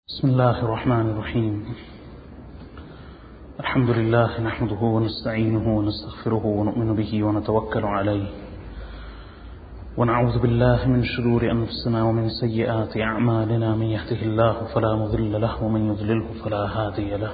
بسم الله الرحمن الرحيم. الحمد لله نحمده ونستعينه ونستغفره ونؤمن به ونتوكل عليه ونعوذ بالله من شرور أنفسنا ومن سيئات أعمالنا. من يهده الله فلا مضل له ومن يضلله فلا هادي له،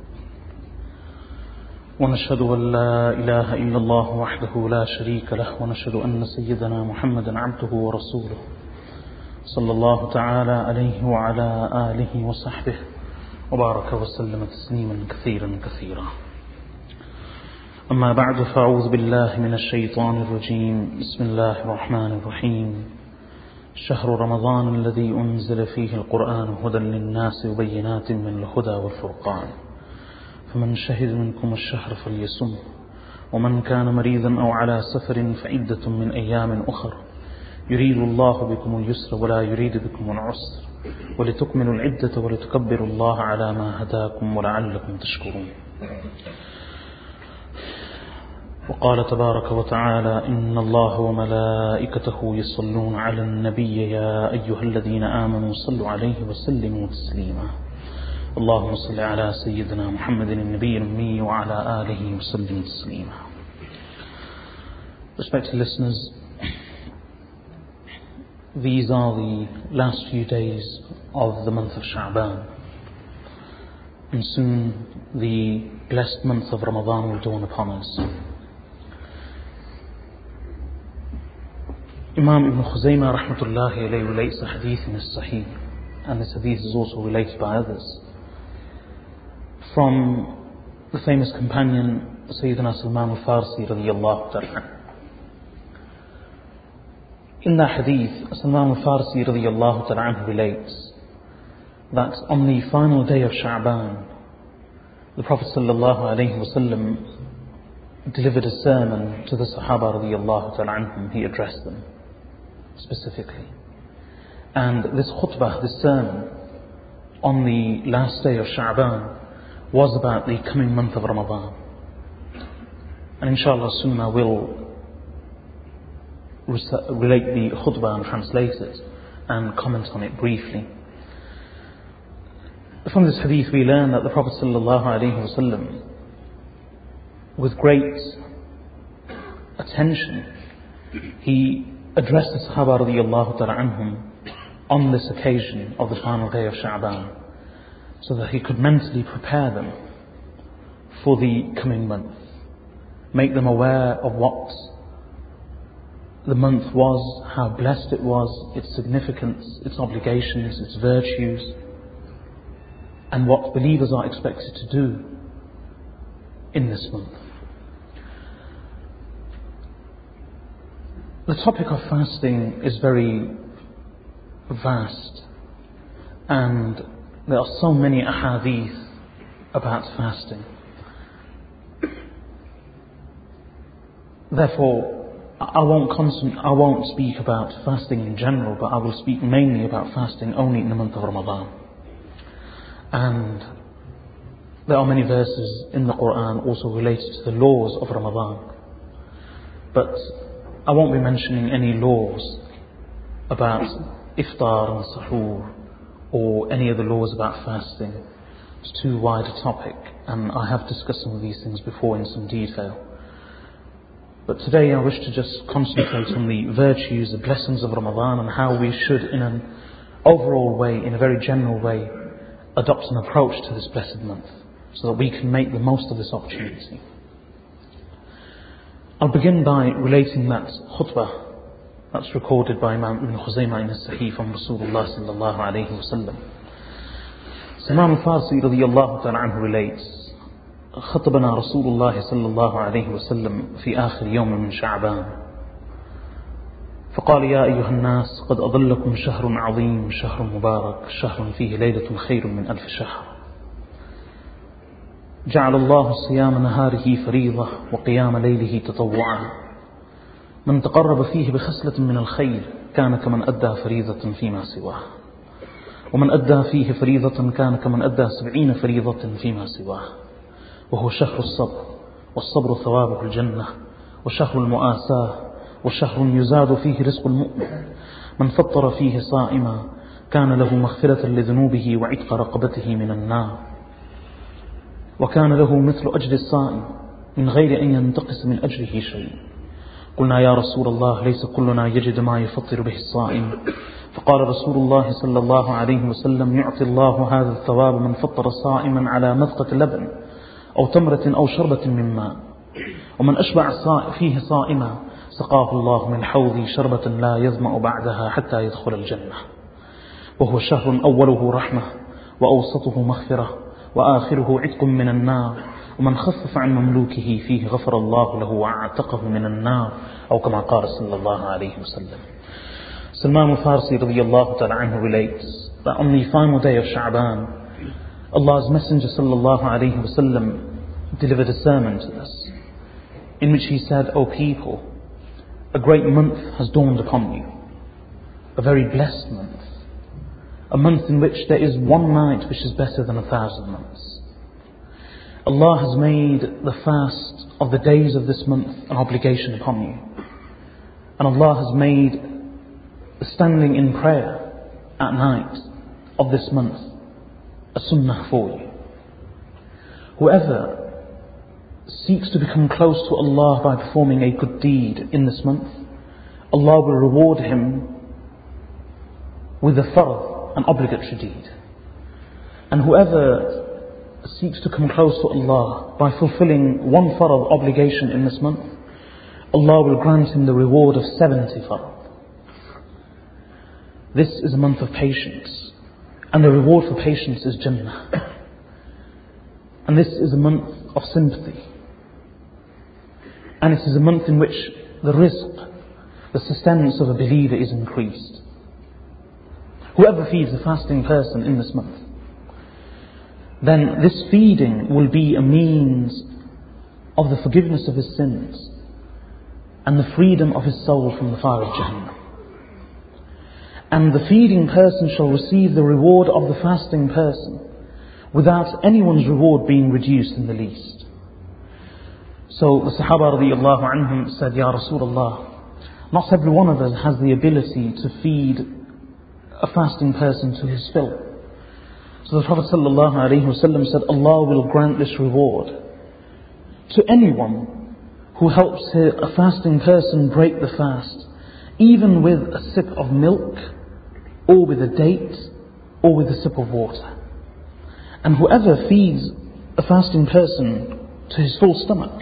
ونشهد أن لا إله إلا الله وحده لا شريك له، ونشهد أن سيدنا محمدا عبده ورسوله صلى الله تعالى عليه وعلى آله وصحبه وبارك وسلم تسليما كثيرا كثيرا. أما بعد، فأعوذ بالله من الشيطان الرجيم. بسم الله الرحمن الرحيم. شهر رمضان الذي أنزل فيه القرآن هدى للناس وبينات من الهدى والفرقان، فمن شهد منكم الشهر فليصم، ومن كان مريضا أو على سفر فعدة من أيام أخر، يريد الله بكم اليسر ولا يريد بكم العسر، ولتكملوا العدة ولتكبروا الله على ما هداكم ولعلكم تشكرون. وقال تبارك وتعالى: إن الله وملائكته يصلون على النبي يا أيها الذين آمنوا صلوا عليه وسلموا تسليما. اللهم صل على سيدنا محمد النبي الأمي وعلى آله وسلم تسليما. Respected listeners, these are the last few days of the month of Sha'ban, and soon the blessed month of Ramadan will dawn upon us. Imam Ibn Khuzaymah rahmatullahi alayhi relates a hadith in his Sahih, and this hadith is also related by others, from the famous companion Sayyidina Salman al-Farsi radiyallahu ta'ala. In that hadith, Salman al-Farsi radiyallahu ta'ala relates that on the final day of Sha'ban, the Prophet sallallahu alayhi wa sallam delivered a sermon to the Sahaba radiyallahu ta'ala anhum. He addressed them specifically. And this khutbah, this sermon, on the last day of Sha'ban was about the coming month of Ramadan. And inshallah soon I will relate the khutbah and translate it and comment on it briefly. From this hadith we learn that the Prophet ﷺ, with great attention, he addressed the Sahaba radiyallahu ta'ala anhum on this occasion of the final day of Sha'ban, so that he could mentally prepare them for the coming month, make them aware of what the month was, how blessed it was, its significance, its obligations, its virtues, and what believers are expected to do in this month. The topic of fasting is very vast, and there are so many ahadith about fasting. Therefore, I won't speak about fasting in general, but I will speak mainly about fasting only in the month of Ramadan. And there are many verses in the Quran also related to the laws of Ramadan. But I won't be mentioning any laws about iftar and sahur or any other laws about fasting. It's too wide a topic, and I have discussed some of these things before in some detail. But today I wish to just concentrate on the virtues, the blessings of Ramadan, and how we should, in an overall way, in a very general way, adopt an approach to this blessed month, so that we can make the most of this opportunity. I'll begin by relating that khutbah that's recorded by Imam Ibn Khuzaymah in his Sahih from Rasulullah sallallahu alayhi wa sallam. Salman al-Farsi radiyallahu ta'ala anhu relates: خطبنا رسول الله صلى الله عليه وسلم في آخر يوم من شعبان فقال: يا أيها الناس، قد أضلكم شهر عظيم، شهر مبارك، شهر فيه ليلة خير من 1000 شهر. جعل الله صيام نهاره فريضة وقيام ليله تطوعا. من تقرب فيه بخصلة من الخير كان كمن أدى فريضة فيما سواه، ومن أدى فيه فريضة كان كمن أدى 70 فريضة فيما سواه. وهو شهر الصبر، والصبر ثوابه الجنة، وشهر المؤاساة، وشهر يزاد فيه رزق المؤمن. من فطر فيه صائما كان له مغفرة لذنوبه وعتق رقبته من النار وكان له مثل أجر الصائم من غير أن ينتقص من أجره شيء. قلنا يا رسول الله ليس كلنا يجد ما يفطر به الصائم. فقال رسول الله صلى الله عليه وسلم يعطي الله هذا الثواب من فطر صائما على مذقة لبن أو تمرة أو شربة من ماء، ومن أشبع فيه صائما سقاه الله من حوضه شربة لا يظمأ بعدها حتى يدخل الجنة. وهو شهر أوله رحمة وأوسطه مغفرة وآخره عتق من النار، ومن خفف عن مملوكه فيه غفر الله له وأعتقه من النار، أو كما قال صلى الله عليه وسلم. Salman al-Farsi radiyallahu ta'ala anhu relates that on the final day of Sha'ban, Allah's Messenger sallallahu alayhi wa sallam delivered a sermon to us in which he said, O people, a great month has dawned upon you, a very blessed month, a month in which there is one night which is better than 1,000 months. Allah has made the fast of the days of this month an obligation upon you, and Allah has made the standing in prayer at night of this month a sunnah for you. Whoever seeks to become close to Allah by performing a good deed in this month, Allah will reward him with a farad, an obligatory deed. And whoever seeks to come close to Allah by fulfilling one farad obligation in this month, Allah will grant him the reward of 70 farad. This is a month of patience, and the reward for patience is Jannah. And this is a month of sympathy. And it is a month in which the rizq, the sustenance of a believer is increased. Whoever feeds a fasting person in this month, then this feeding will be a means of the forgiveness of his sins and the freedom of his soul from the fire of Jahannam. And the feeding person shall receive the reward of the fasting person without anyone's reward being reduced in the least. So the Sahaba radiyallahu anhum said, Ya Rasulullah, not every one of us has the ability to feed a fasting person to his fill. So the Prophet sallallahu alaihi wasallam said, Allah will grant this reward to anyone who helps a fasting person break the fast, even with a sip of milk, or with a date, or with a sip of water. And whoever feeds a fasting person to his full stomach,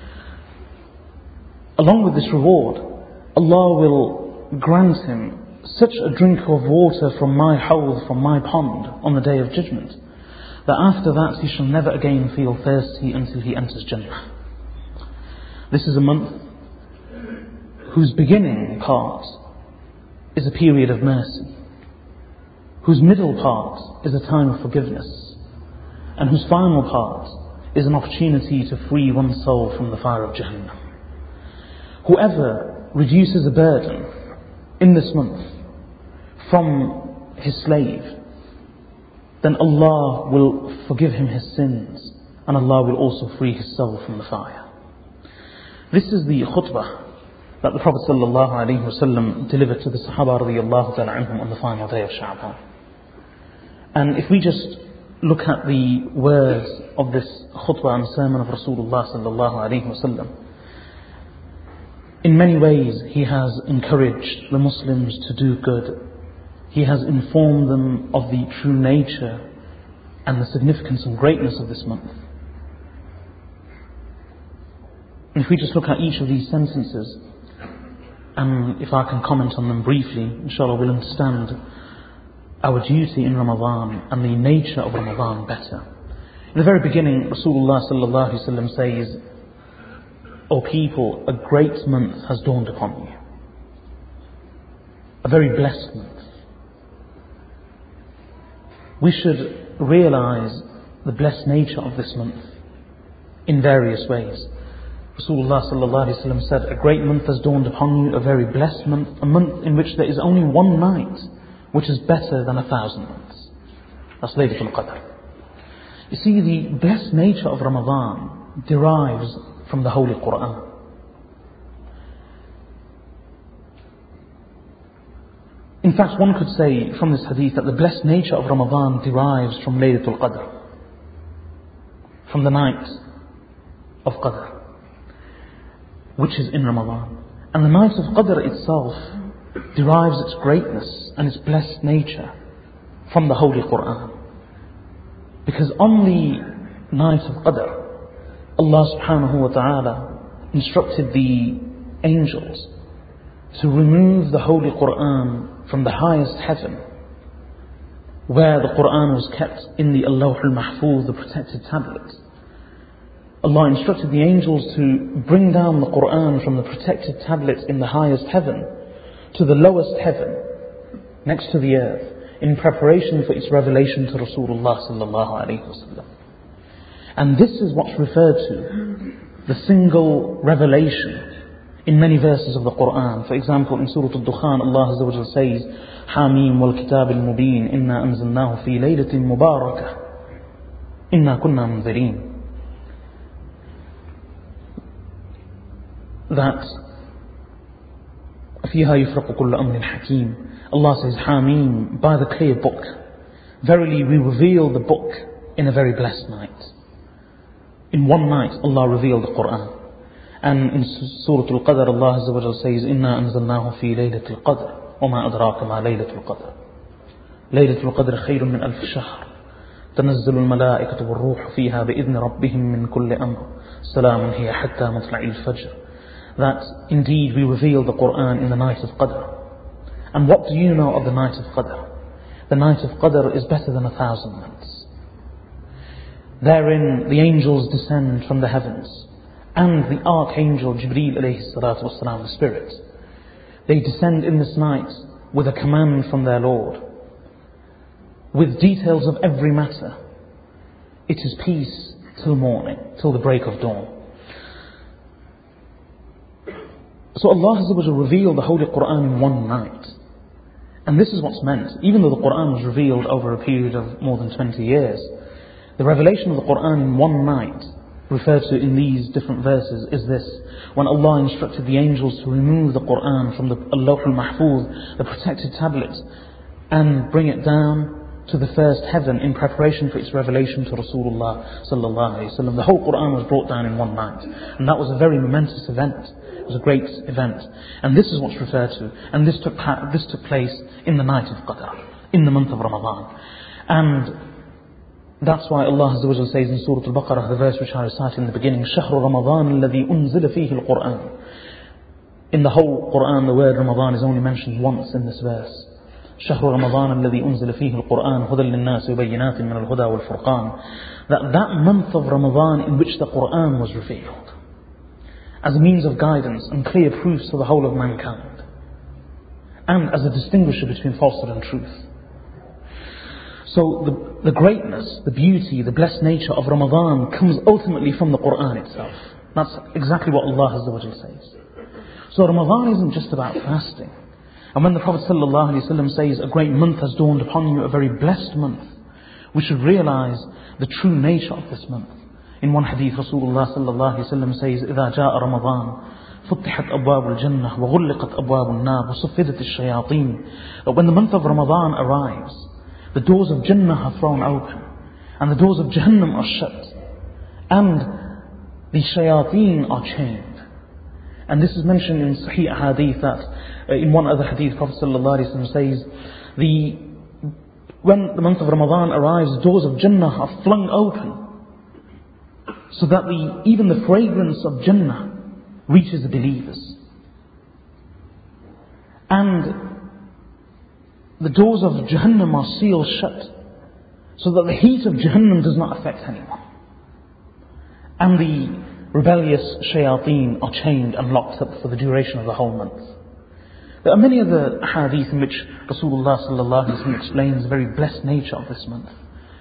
along with this reward, Allah will grant him such a drink of water from my hawd, from my pond, on the day of judgment, that after that he shall never again feel thirsty until he enters Jannah. This is a month whose beginning part is a period of mercy, whose middle part is a time of forgiveness, and whose final part is an opportunity to free one's soul from the fire of Jahannam. Whoever reduces a burden in this month from his slave, then Allah will forgive him his sins, and Allah will also free his soul from the fire. This is the khutbah that the Prophet ﷺ delivered to the Sahaba radiyallahu ta'ala anhum on the final day of Sha'ban. And if we just look at the words of this khutbah and sermon of Rasulullah sallallahu alayhi wasallam, in many ways he has encouraged the Muslims to do good. He has informed them of the true nature and the significance and greatness of this month. And if we just look at each of these sentences, and if I can comment on them briefly, inshallah we'll understand our duty in Ramadan and the nature of Ramadan better. In the very beginning, Rasulullah sallallahu alaihi wasallam says, O people, a great month has dawned upon you. A very blessed month. We should realize the blessed nature of this month in various ways. Rasulullah sallallahu alaihi wasallam said, a great month has dawned upon you, a very blessed month, a month in which there is only one night which is better than 1,000 months. That's Laylatul Qadr. You see, the blessed nature of Ramadan derives from the Holy Quran. In fact, one could say from this hadith that the blessed nature of Ramadan derives from Laylatul Qadr, from the night of Qadr, which is in Ramadan. And the night of Qadr itself derives its greatness and its blessed nature from the Holy Quran. Because on the night of Qadr, Allah subhanahu wa ta'ala instructed the angels to remove the Holy Quran from the highest heaven, where the Quran was kept in the Al-Lawh al-Mahfuz, the protected tablet. Allah instructed the angels to bring down the Quran from the protected tablet in the highest heaven to the lowest heaven, next to the earth, in preparation for its revelation to Rasulullah sallallahu alayhi wasallam. And this is what's referred to, the single revelation, in many verses of the Quran. For example, in Surah Al-Dukhan, Allah Azza wa Jalla says, Hamim wal kitab al-mubin, inna anzalnahu fi laylatin mubarakah, inna kunna munzirin. That فيها يفرق كل أمر حكيم. Allah says, Hamim, by the clear book. Verily we reveal the book in a very blessed night. In one night Allah revealed the Quran. And in Surah Al-Qadr, Allah Azza wa Jalla says, إِنَّا أَنزَلْنَاهُ فِي لَيْلَةِ الْقَدْرِ وَمَا أَدْرَاكَ مَا لَيْلَةُ الْقَدْرِ لَيْلَةُ الْقَدْرِ خَيْرٌ مِنْ أَلْفِ شَهْرٍ تنزل الملائكة والروح فيها بإذن ربهم من كل أمر سلام هي حتى مطلع الفجر. That indeed we reveal the Quran in the night of Qadr. And what do you know of the night of Qadr? The night of Qadr is better than 1,000 months. Therein the angels descend from the heavens, and the Archangel Jibreel alayhi salatu wasalam, the Spirit. They descend in this night with a command from their Lord, with details of every matter. It is peace till morning, till the break of dawn. So Allah Azza wa Jalla revealed the Holy Quran in one night. And this is what's meant. Even though the Quran was revealed over a period of more than 20 years, the revelation of the Quran in one night, referred to in these different verses, is this: when Allah instructed the angels to remove the Quran from the Al-Lawh al-Mahfuz, the protected tablet, and bring it down to the first heaven in preparation for its revelation to Rasulullah sallallahu alaihi wasallam. The whole Quran was brought down in one night, and that was a very momentous event. It was a great event, and this is what's referred to. And this took place in the night of Qadr, in the month of Ramadan, and that's why Allah Azza wa Jalla says in Surah Al-Baqarah, the verse which I recited in the beginning, شهر رمضان الذي أنزل فيه القرآن. In the whole Quran, the word Ramadan is only mentioned once in this verse. شهر رمضان الذي أنزل فيه القرآن هدى للناس وبينات من الهدى والفرقان. That month of Ramadan in which the Quran was revealed, as a means of guidance and clear proofs for the whole of mankind, and as a distinguisher between falsehood and truth. So the greatness, the beauty, the blessed nature of Ramadan comes ultimately from the Quran itself. That's exactly what Allah Azza wa Jalla says. So Ramadan isn't just about fasting. And when the Prophet ﷺ says, a great month has dawned upon you, a very blessed month, we should realize the true nature of this month. In one hadith, Rasulullah ﷺ says, إِذَا جَاءَ رَمَضَانَ فُتِحَتْ أَبْوَابُ الْجَنَّةِ وَغُلِّقَتْ أَبْوَابُ النَّارِ وَصُفِّدَتِ الشَّيَاطِينِ. That when the month of Ramadan arrives, the doors of Jannah are thrown open, and the doors of Jahannam are shut, and the shayateen are chained. And this is mentioned in Sahih Hadith that in one other hadith, Prophet ﷺ says, when the month of Ramadan arrives, the doors of Jannah are flung open, so that even the fragrance of Jannah reaches the believers. And the doors of Jahannam are sealed shut, so that the heat of Jahannam does not affect anyone. And the rebellious shayateen are chained and locked up for the duration of the whole month. There are many other hadith in which Rasulullah sallallahu alaihi wasallam explains the very blessed nature of this month.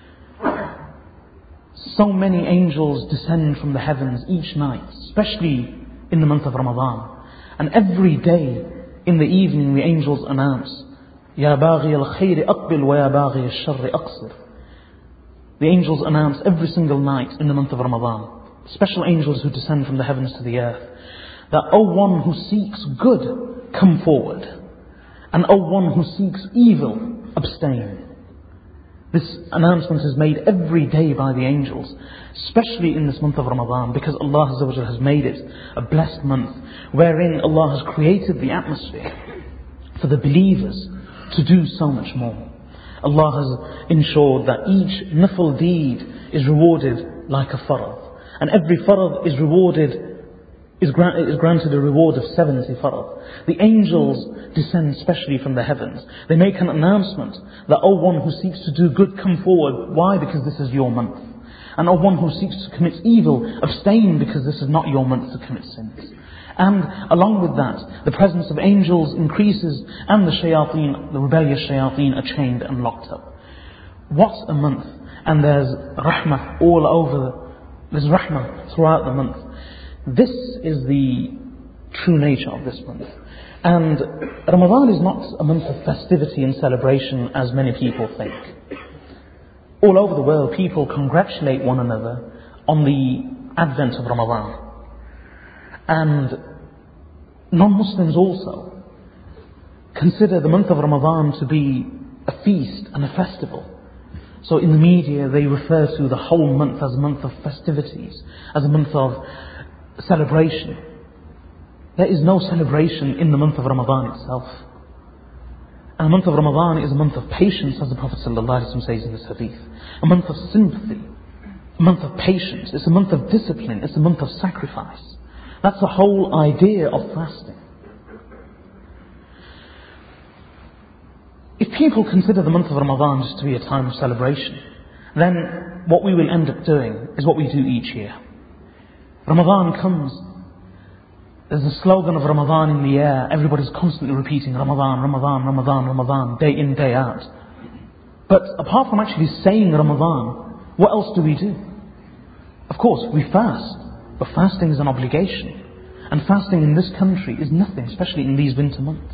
So many angels descend from the heavens each night, especially in the month of Ramadan. And every day in the evening the angels announce, Ya baghi al-khayri aqbil wa ya baghi al-sharri aqsir. The angels announce every single night in the month of Ramadan, special angels who descend from the heavens to the earth, that, O one who seeks good, come forward. And O one who seeks evil, abstain. This announcement is made every day by the angels, especially in this month of Ramadan, because Allah Azza wa Jalla has made it a blessed month, wherein Allah has created the atmosphere for the believers to do so much more. Allah has ensured that each nafil deed is rewarded like a farad, and every farad is rewarded, is granted a reward of 70 farad. The angels descend specially from the heavens. They make an announcement that, O one who seeks to do good, come forward. Why? Because this is your month. And O one who seeks to commit evil, abstain, because this is not your month to commit sins. And along with that, the presence of angels increases, and the shayateen, the rebellious shayateen, are chained and locked up. What a month! And there's rahmah all over. There's rahmah throughout the month. This is the true nature of this month. And Ramadan is not a month of festivity and celebration as many people think. All over the world, people congratulate one another on the advent of Ramadan. And non-Muslims also consider the month of Ramadan to be a feast and a festival. So in the media they refer to the whole month as a month of festivities, as a month of celebration. There is no celebration in the month of Ramadan itself. And the month of Ramadan is a month of patience, as the Prophet ﷺ says in this hadith. A month of sympathy, a month of patience. It's a month of discipline, it's a month of sacrifice. That's the whole idea of fasting. If people consider the month of Ramadan just to be a time of celebration, then what we will end up doing is what we do each year. Ramadan comes, there's a slogan of Ramadan in the air, everybody's constantly repeating Ramadan, Ramadan, Ramadan, Ramadan, day in, day out. But apart from actually saying Ramadan, what else do we do? Of course, we fast, but fasting is an obligation. And fasting in this country is nothing, especially in these winter months.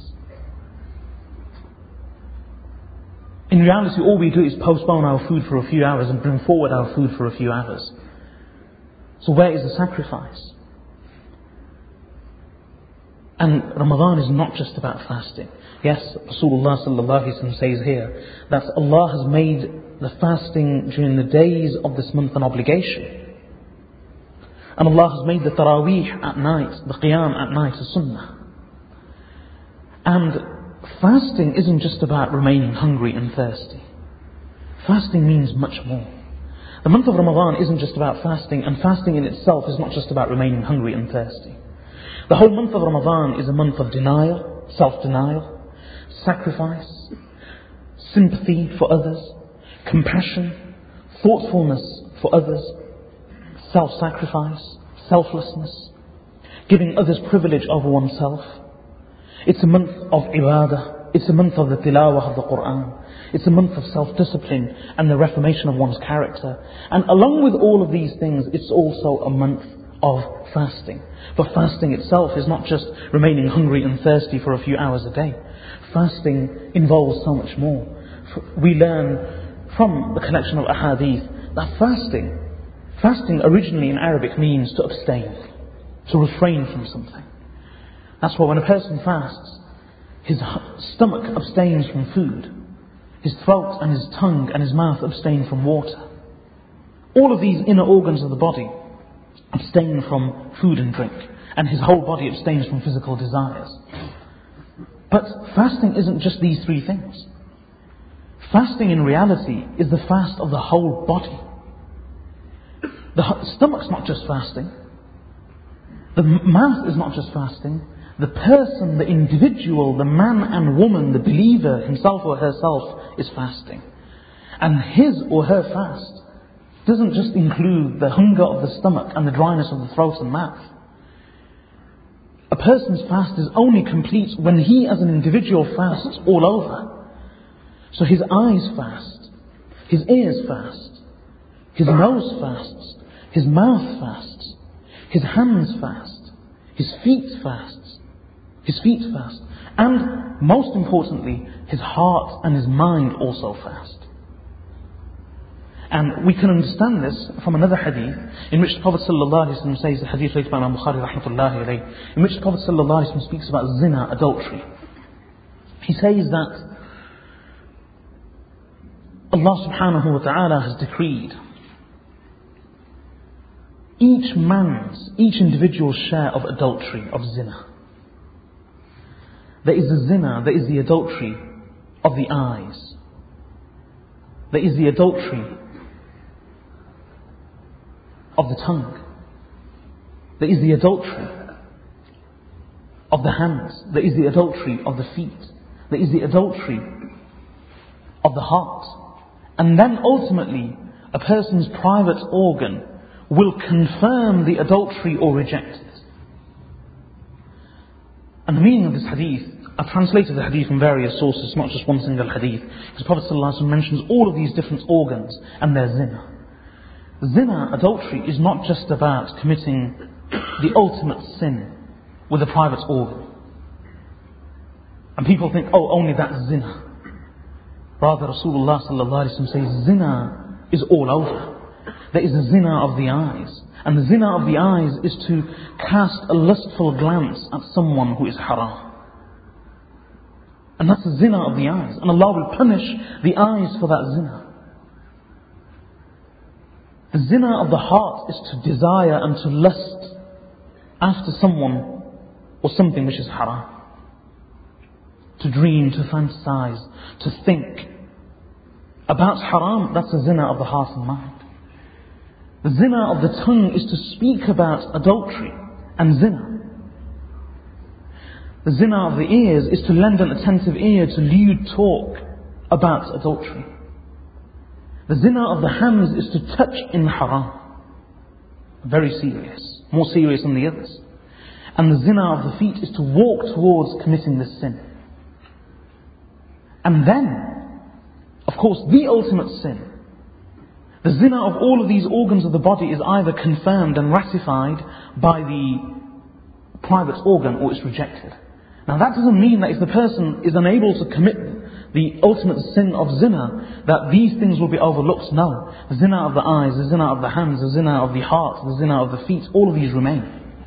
In reality, all we do is postpone our food for a few hours and bring forward our food for a few hours. So where is the sacrifice? And Ramadan is not just about fasting. Yes, Rasulullah sallallahu alaihi wasallam says here that Allah has made the fasting during the days of this month an obligation. And Allah has made the Taraweeh at night, the Qiyam at night, a sunnah. And fasting isn't just about remaining hungry and thirsty. Fasting means much more. The month of Ramadan isn't just about fasting, and fasting in itself is not just about remaining hungry and thirsty. The whole month of Ramadan is a month of denial, self-denial, sacrifice, sympathy for others, compassion, thoughtfulness for others, self-sacrifice, selflessness, giving others privilege over oneself. It's a month of ibadah. It's a month of the tilawah of the Quran. It's a month of self-discipline and the reformation of one's character. And along with all of these things, it's also a month of fasting. But fasting itself is not just remaining hungry and thirsty for a few hours a day. Fasting involves so much more. We learn from the collection of ahadith that fasting originally in Arabic means to abstain, to refrain from something. That's why when a person fasts, his stomach abstains from food, his throat and his tongue and his mouth abstain from water. All of these inner organs of the body abstain from food and drink, and his whole body abstains from physical desires. But fasting isn't just these three things. Fasting in reality is the fast of the whole body. The stomach's not just fasting. The mouth is not just fasting. The person, the individual, the man and woman, the believer, himself or herself, is fasting. And his or her fast doesn't just include the hunger of the stomach and the dryness of the throat and mouth. A person's fast is only complete when he as an individual fasts all over. So his eyes fast, his ears fast, his nose fasts, his mouth fasts, his hands fast, his feet fast, and most importantly, his heart and his mind also fast. And we can understand this from another hadith in which the Prophet ﷺ says, the hadith related by Imam Bukhari rahmatullahi alayhi, in which the Prophet ﷺ speaks about zina, adultery. He says that Allah subhanahu wa ta'ala has decreed each individual's share of adultery, of zina. There is the zina, there is the adultery of the eyes. There is the adultery of the tongue. There is the adultery of the hands. There is the adultery of the feet. There is the adultery of the heart. And then ultimately, a person's private organ will confirm the adultery or reject it. And the meaning of this hadith, I've translated the hadith from various sources, not just one single hadith, because Prophet ﷺ mentions all of these different organs and their zina. Zina, adultery, is not just about committing the ultimate sin with a private organ. And people think, oh, only that's zina. Rather, Rasulullah ﷺ says zina is all over. There is a zina of the eyes. And the zina of the eyes is to cast a lustful glance at someone who is haram. And that's the zina of the eyes. And Allah will punish the eyes for that zina. The zina of the heart is to desire and to lust after someone or something which is haram. To dream, to fantasize, to think about haram, that's the zina of the heart and mind. The zina of the tongue is to speak about adultery and zina. The zina of the ears is to lend an attentive ear to lewd talk about adultery. The zina of the hands is to touch in haram. Very serious, more serious than the others. And the zina of the feet is to walk towards committing this sin. And then, of course, the ultimate sin, the zina of all of these organs of the body is either confirmed and ratified by the private organ or it's rejected. Now that doesn't mean that if the person is unable to commit the ultimate sin of zina, that these things will be overlooked. No. The zina of the eyes, the zina of the hands, the zina of the heart, the zina of the feet, all of these remain.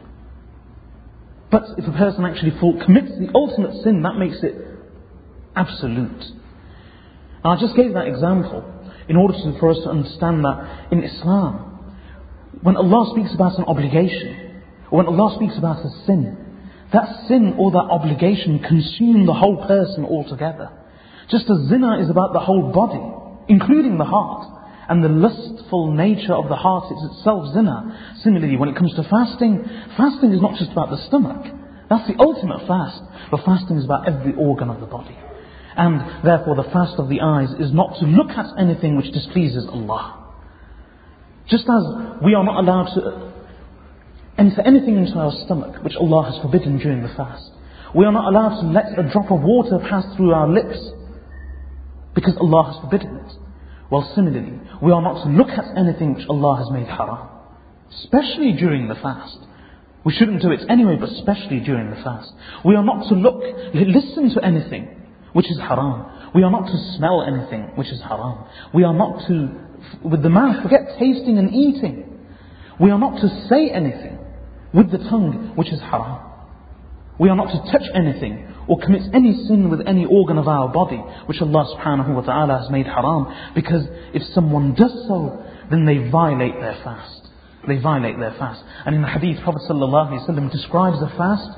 But if a person actually commits the ultimate sin, that makes it absolute. And I just gave that example in order for us to understand that in Islam, when Allah speaks about an obligation, or when Allah speaks about a sin, that sin or that obligation consumes the whole person altogether. Just as zina is about the whole body, including the heart, and the lustful nature of the heart is itself zina. Similarly, when it comes to fasting, fasting is not just about the stomach. That's the ultimate fast. But fasting is about every organ of the body. And therefore the fast of the eyes is not to look at anything which displeases Allah. Just as we are not allowed to enter anything into our stomach which Allah has forbidden during the fast. We are not allowed to let a drop of water pass through our lips because Allah has forbidden it. Well, similarly, we are not to look at anything which Allah has made haram, especially during the fast. We shouldn't do it anyway, but especially during the fast. We are not to listen to anything which is haram. We are not to smell anything which is haram. We are not to, with the mouth, forget tasting and eating. We are not to say anything with the tongue which is haram. We are not to touch anything or commit any sin with any organ of our body which Allah subhanahu wa ta'ala has made haram, because if someone does so, then they violate their fast. They violate their fast. And in the hadith, Prophet ﷺ describes the fast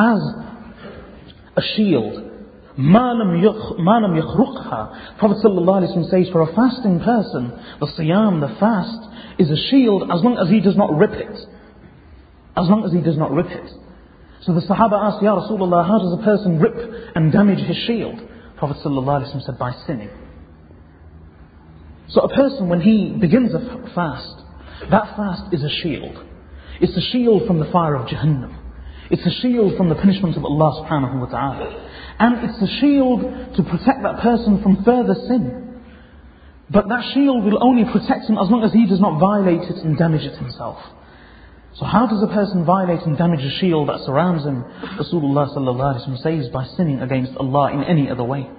as a shield. مَا لَمْ يَخْرُقْهَا. Prophet ﷺ says, for a fasting person, the siyam, the fast, is a shield as long as he does not rip it. As long as he does not rip it. So the Sahaba asked, Ya Rasulullah, how does a person rip and damage his shield? Prophet ﷺ said, by sinning. So a person, when he begins a fast, that fast is a shield. It's a shield from the fire of Jahannam. It's a shield from the punishment of Allah subhanahu wa ta'ala. And it's a shield to protect that person from further sin. But that shield will only protect him as long as he does not violate it and damage it himself. So how does a person violate and damage a shield that surrounds him? Rasulullah sallallahu alaihi wasallam says, by sinning against Allah in any other way.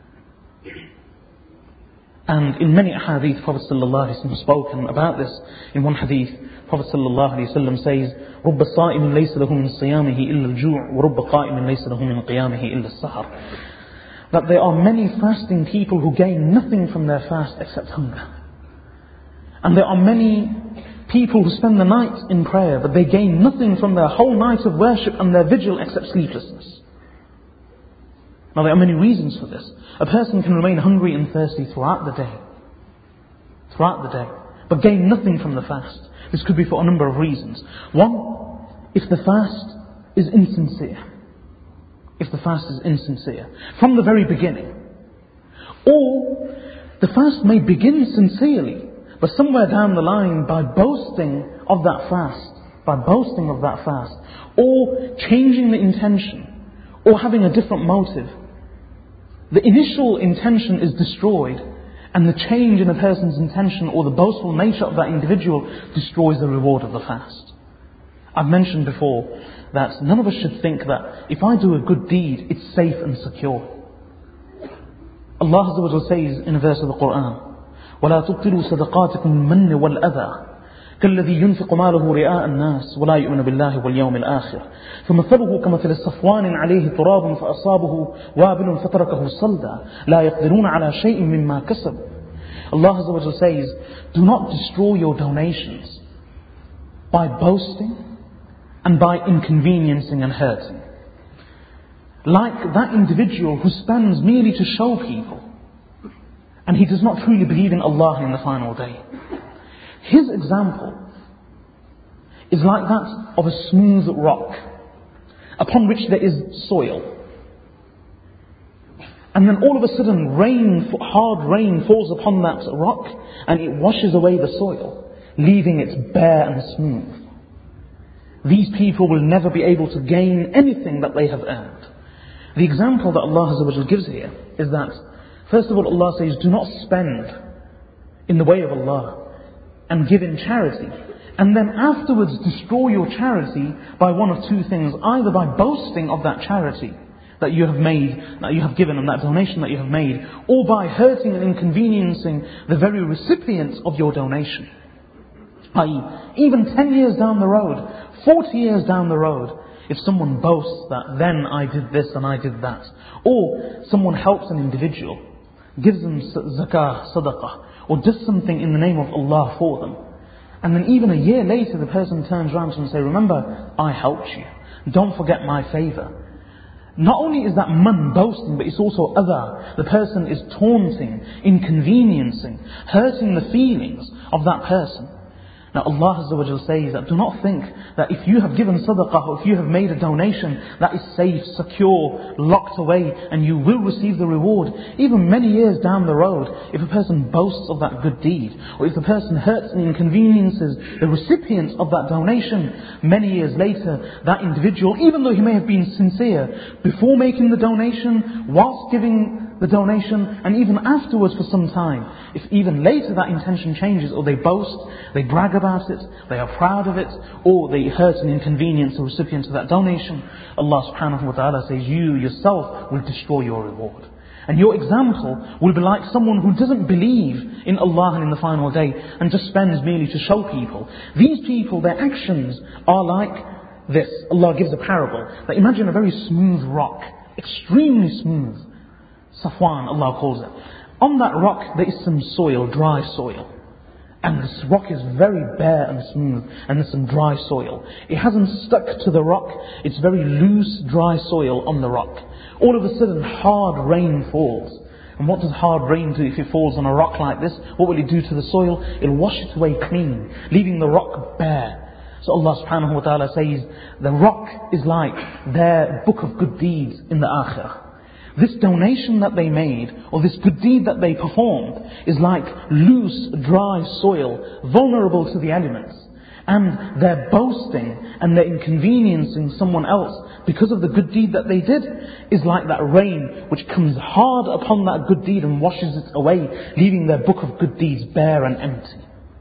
And in many hadith, Prophet sallallahu alaihi wasallam has spoken about this. In one hadith, Prophet sallallahu alaihi wasallam says, رُبَّ صَائِمٍ لَيْسَ لَهُ مِنْ صِيَامِهِ إِلَّا الْجُوعُ وَرُبَّ قَائِمٍ لَيْسَ لَهُ مِنْ قِيَامِهِ إِلَّا السَّحَرُ. that there are many fasting people who gain nothing from their fast except hunger. And there are many people who spend the night in prayer, but they gain nothing from their whole night of worship and their vigil except sleeplessness. Now there are many reasons for this. A person can remain hungry and thirsty throughout the day, but gain nothing from the fast. This could be for a number of reasons. One, if the fast is insincere. From the very beginning. Or the fast may begin sincerely, but somewhere down the line, by boasting of that fast, or changing the intention, or having a different motive, the initial intention is destroyed, and the change in a person's intention or the boastful nature of that individual destroys the reward of the fast. I've mentioned before that none of us should think that if I do a good deed, it's safe and secure. Allah Azza wa Jalla says in a verse of the Quran, وَلَا تُبْطِلُوا صَدَقَاتِكُمْ الْمَنِّ وَالْأَذَى كالذي ينفق ماله رئاء الناس ولا يؤمن بالله واليوم الآخر فمثله كمثل صفوان عليه تراب فأصابه وابل فتركه صلدا لا يقدرون على شيء مما كسب. Allah Azza wa Jalla says, do not destroy your donations by boasting and by inconveniencing and hurting. Like that individual who spends merely to show people, and he does not truly believe in Allah in the final day. His example is like that of a smooth rock upon which there is soil. And then all of a sudden hard rain falls upon that rock and it washes away the soil, leaving it bare and smooth. These people will never be able to gain anything that they have earned. The example that Allah Azza wa Jalla gives here is that, first of all, Allah says, do not spend in the way of Allah and give in charity, and then afterwards destroy your charity by one of two things, either by boasting of that charity that you have made, that you have given, and that donation that you have made, or by hurting and inconveniencing the very recipients of your donation. I.e., even 10 years down the road, 40 years down the road, if someone boasts that then I did this and I did that, or someone helps an individual, gives them zakah, sadaqah, or does something in the name of Allah for them, and then even a year later the person turns around to them and says, remember, I helped you, don't forget my favour. Not only is that man boasting, but it's also other. The person is taunting, inconveniencing, hurting the feelings of that person. Now Allah Azza wa Jalla says that do not think that if you have given sadaqah or if you have made a donation that is safe, secure, locked away and you will receive the reward. Even many years down the road, if a person boasts of that good deed, or if the person hurts and inconveniences the recipients of that donation, many years later that individual, even though he may have been sincere before making the donation, whilst giving the donation, and even afterwards for some time, if even later that intention changes, or they boast, they brag about it, they are proud of it, or they hurt and inconvenience the recipient of that donation, Allah subhanahu wa ta'ala says, you yourself will destroy your reward. And your example will be like someone who doesn't believe in Allah and in the final day, and just spends merely to show people. These people, their actions are like this. Allah gives a parable. That imagine a very smooth rock, extremely smooth. Safwan, Allah calls it. On that rock there is some soil, dry soil. And this rock is very bare and smooth, and there's some dry soil. It hasn't stuck to the rock, it's very loose, dry soil on the rock. All of a sudden hard rain falls. And what does hard rain do if it falls on a rock like this? What will it do to the soil? It'll wash it away clean, leaving the rock bare. So Allah subhanahu wa ta'ala says, the rock is like their book of good deeds in the akhirah. This donation that they made, or this good deed that they performed, is like loose, dry soil, vulnerable to the elements. And their boasting and their inconveniencing someone else because of the good deed that they did is like that rain which comes hard upon that good deed and washes it away, leaving their book of good deeds bare and empty.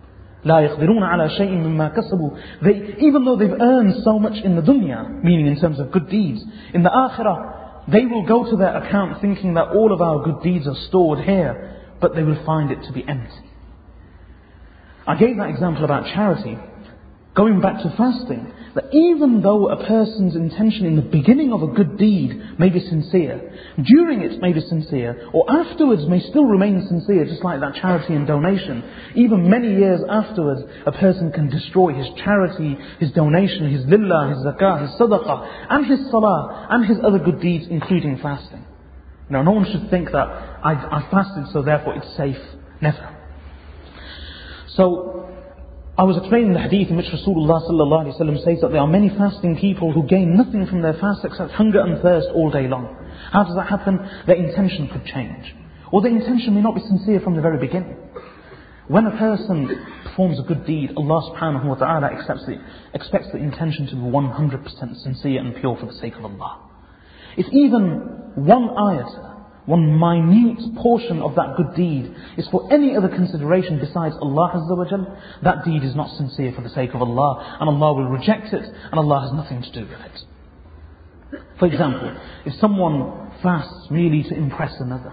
لا يقدرون على شيء مما كسبوا. Even though they've earned so much in the dunya, meaning in terms of good deeds, in the akhirah, they will go to their account thinking that all of our good deeds are stored here, but they will find it to be empty. I gave that example about charity going back to fasting, that even though a person's intention in the beginning of a good deed may be sincere, during it may be sincere, or afterwards may still remain sincere, just like that charity and donation, even many years afterwards, a person can destroy his charity, his donation, his lillah, his zakah, his sadaqah, and his salah, and his other good deeds, including fasting. Now, no one should think that I fasted, so therefore it's safe. Never. So, I was explaining the hadith in which Rasulullah sallallahu alaihi wasallam says that there are many fasting people who gain nothing from their fast except hunger and thirst all day long. How does that happen? Their intention could change. Or their intention may not be sincere from the very beginning. When a person performs a good deed, Allah subhanahu wa ta'ala expects the intention to be 100% sincere and pure for the sake of Allah. If even one ayat, one minute portion of that good deed is for any other consideration besides Allah Azza wa Jal, that deed is not sincere for the sake of Allah, and Allah will reject it, and Allah has nothing to do with it. For example, if someone fasts merely to impress another,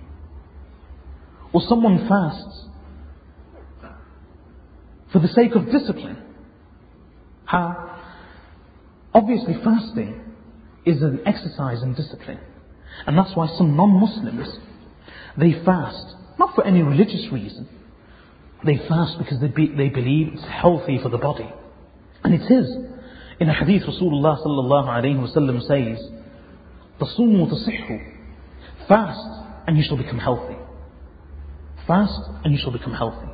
or someone fasts for the sake of discipline, how? Obviously fasting is an exercise in discipline. And that's why some non-Muslims, they fast, not for any religious reason. They fast because they believe it's healthy for the body. And it is. In a hadith, Rasulullah sallallahu alayhi wa sallam says, تَصُومُوا تَصِحُّوا, fast and you shall become healthy. Fast and you shall become healthy.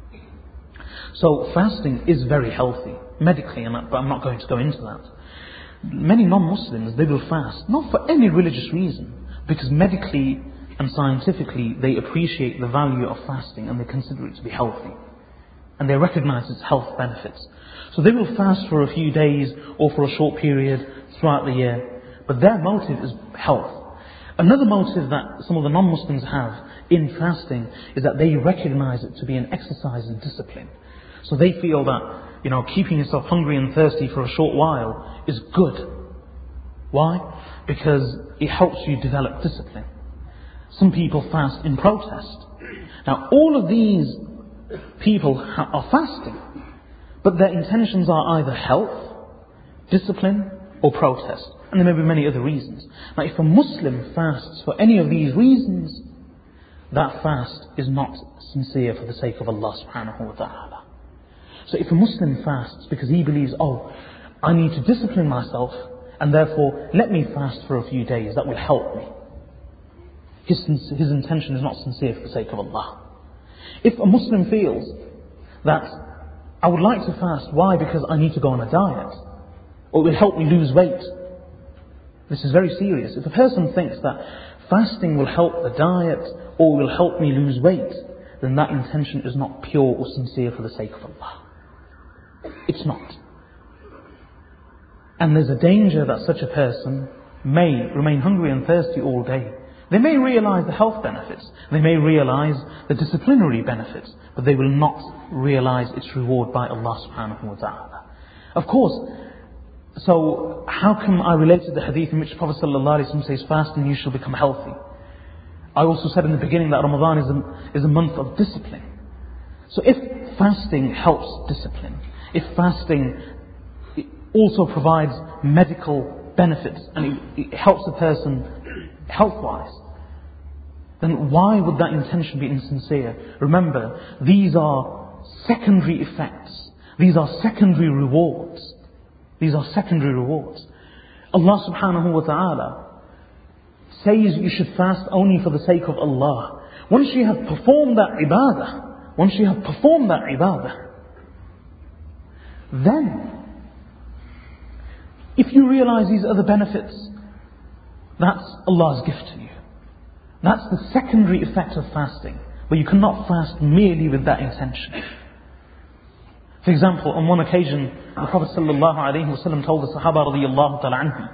So fasting is very healthy, medically, but I'm not going to go into that. Many non-Muslims, they will fast, not for any religious reason, because medically and scientifically they appreciate the value of fasting and they consider it to be healthy. And they recognize its health benefits. So they will fast for a few days or for a short period throughout the year. But their motive is health. Another motive that some of the non-Muslims have in fasting is that they recognize it to be an exercise in discipline. So they feel that, keeping yourself hungry and thirsty for a short while is good. Why? Because it helps you develop discipline. Some people fast in protest. Now, all of these people are fasting, but their intentions are either health, discipline, or protest. And there may be many other reasons. Now, if a Muslim fasts for any of these reasons, that fast is not sincere for the sake of Allah subhanahu wa ta'ala. So if a Muslim fasts because he believes, I need to discipline myself, and therefore let me fast for a few days, that will help me. His intention is not sincere for the sake of Allah. If a Muslim feels that I would like to fast, why? Because I need to go on a diet, or it will help me lose weight. This is very serious. If a person thinks that fasting will help the diet or will help me lose weight, then that intention is not pure or sincere for the sake of Allah. It's not. And there's a danger that such a person may remain hungry and thirsty all day. They may realize the health benefits, they may realize the disciplinary benefits, but they will not realize its reward by Allah subhanahu wa ta'ala. Of course, so how come I related the hadith in which Prophet sallallahu alaihi wasallam says, fast and you shall become healthy? I also said in the beginning that Ramadan is a month of discipline. So if fasting helps discipline, if fasting also provides medical benefits and it helps a person health-wise, then why would that intention be insincere? Remember, these are secondary effects. These are secondary rewards. These are secondary rewards. Allah subhanahu wa ta'ala says you should fast only for the sake of Allah. Once you have performed that ibadah, then if you realize these other benefits, that's Allah's gift to you. That's the secondary effect of fasting, but you cannot fast merely with that intention. For example, on one occasion, the Prophet sallallahu alaihi wasallam told the Sahaba radiyallahu ta'ala anhum,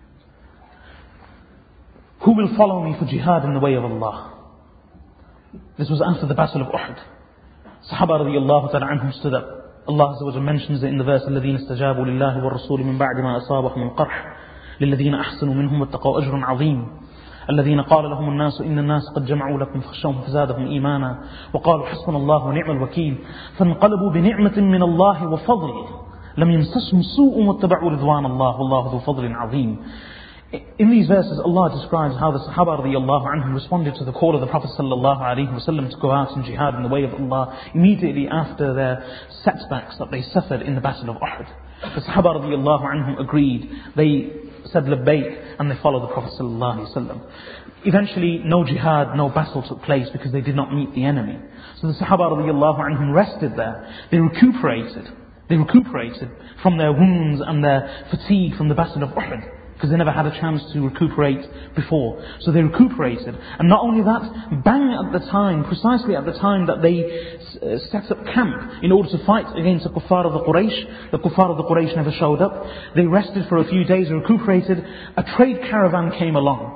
who will follow me for jihad in the way of Allah? This was after the Battle of Uhud. Sahaba radiyallahu ta'ala anhum stood up. Allah Azza wa Jalla mentions it in the verse, الَّذِينَ اسْتَجَابُوا لِلَّهِ وَالرَّسُولِ مِنْ بَعْدِ مَا أَصَابَهُمُ مِنْ قَرْحٍ لِلَّذِينَ أَحْسَنُوا مِنْهُمْ وَاتَّقَوْا أَجْرٌ عَظِيمٌ الذين قال لهم الناس إن الناس قد جمعوا لكم فاخشوهم فزادهم إيمانا وقالوا حسبنا الله ونعم الوكيل فانقلبوا بنعمة من الله وفضل لَمْ يَمْسَسْهُمْ سُوءٌ وَاتَّبَعُوا رِضْوَانَ اللَّهِ وَاللَّهُ ذُو فَضْلٍ عَظِيمٍ. In these verses, Allah describes how the Sahaba radiallahu anhum responded to the call of the Prophet sallallahu alaihi wasallam to go out in jihad in the way of Allah immediately after their setbacks that they suffered in the Battle of Uhud. The Sahaba radiallahu anhum agreed. They said labbaik and they followed the Prophet sallallahu alaihi wasallam. Eventually, no jihad, no battle took place because they did not meet the enemy. So the Sahaba radiallahu anhum rested there. They recuperated. They recuperated from their wounds and their fatigue from the Battle of Uhud, because they never had a chance to recuperate before. So they recuperated. And not only that, bang at the time, precisely at the time that they set up camp in order to fight against the kuffar of the Quraysh never showed up. They rested for a few days, recuperated. A trade caravan came along.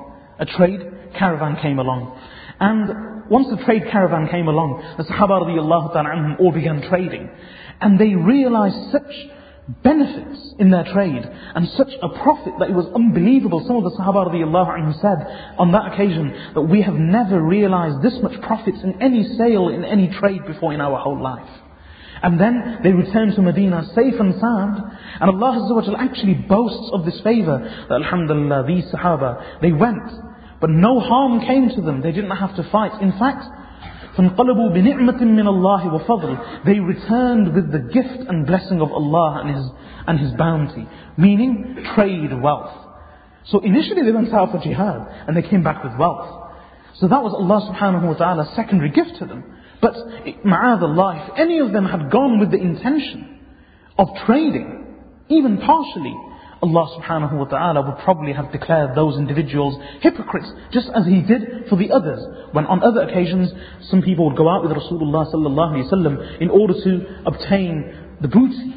And once the trade caravan came along, the Sahaba radiallahu ta'ala anhum all began trading. And they realized such benefits in their trade and such a profit that it was unbelievable. Some of the Sahaba radiallahu anhum said on that occasion that we have never realized this much profits in any sale, in any trade before in our whole life. And then they returned to Medina safe and sound. And Allah Azza wa Jalla actually boasts of this favor that alhamdulillah, these Sahaba, they went, but no harm came to them. They didn't have to fight. In fact, فَانْقَلَبُوا بِنِعْمَةٍ مِّنَ اللَّهِ وَفَضْلٍ. They returned with the gift and blessing of Allah and His bounty, meaning trade wealth. So initially they went out for jihad and they came back with wealth. So that was Allah subhanahu wa ta'ala's secondary gift to them. But ma'adallah, if any of them had gone with the intention of trading, even partially, Allah subhanahu wa ta'ala would probably have declared those individuals hypocrites, just as He did for the others. When on other occasions, some people would go out with Rasulullah sallallahu alaihi wasallam in order to obtain the booty.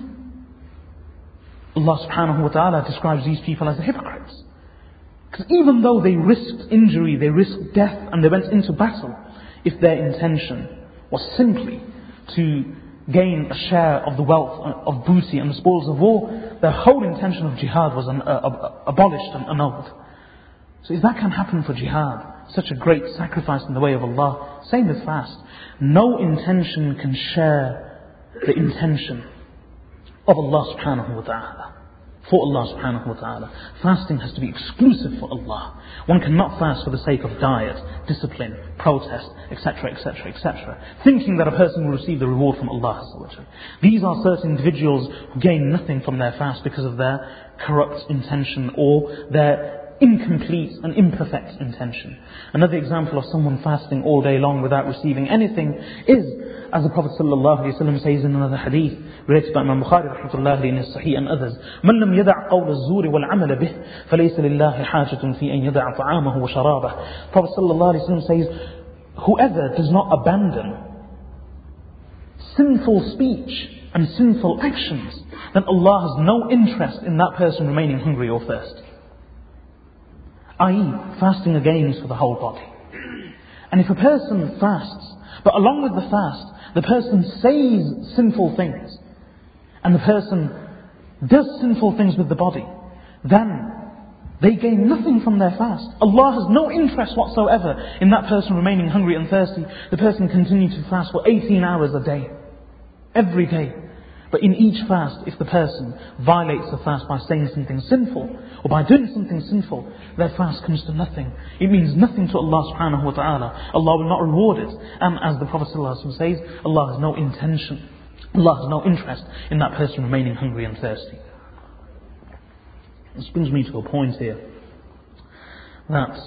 Allah subhanahu wa ta'ala describes these people as the hypocrites. Because even though they risked injury, they risked death, and they went into battle, if their intention was simply to gain a share of the wealth of booty and the spoils of war, their whole intention of jihad was abolished and annulled. So if that can happen for jihad, such a great sacrifice in the way of Allah, same with fast. No intention can share the intention of Allah subhanahu wa ta'ala. For Allah subhanahu wa ta'ala. Fasting has to be exclusive for Allah. One cannot fast for the sake of diet, discipline, protest, etc., etc., etc. Thinking that a person will receive the reward from Allah. These are certain individuals who gain nothing from their fast because of their corrupt intention or their incomplete and imperfect intention. Another example of someone fasting all day long without receiving anything is, as the Prophet ﷺ says in another hadith, related by Imam Bukhari rahmatullahi in his Sahih and others, مَنْ لَمْ يَدَعْ قَوْلَ الزُّورِ وَالْعَمَلَ بِهِ فَلَيْسَ لِلَّهِ حَاجَةٌ فِي أَنْ يَدَعَ طَعَامَهُ وَشَرَابَهُ. Prophet ﷺ says, whoever does not abandon sinful speech and sinful actions, then Allah has no interest in that person remaining hungry or thirsty. i.e., fasting again is for the whole body. And if a person fasts, but along with the fast, the person says sinful things, and the person does sinful things with the body, then they gain nothing from their fast. Allah has no interest whatsoever in that person remaining hungry and thirsty. The person continues to fast for 18 hours a day, every day. But in each fast, if the person violates the fast by saying something sinful, or by doing something sinful, their fast comes to nothing. It means nothing to Allah subhanahu wa ta'ala. Allah will not reward it. And as the Prophet ﷺ says, Allah has no intention, Allah has no interest in that person remaining hungry and thirsty. This brings me to a point here, that,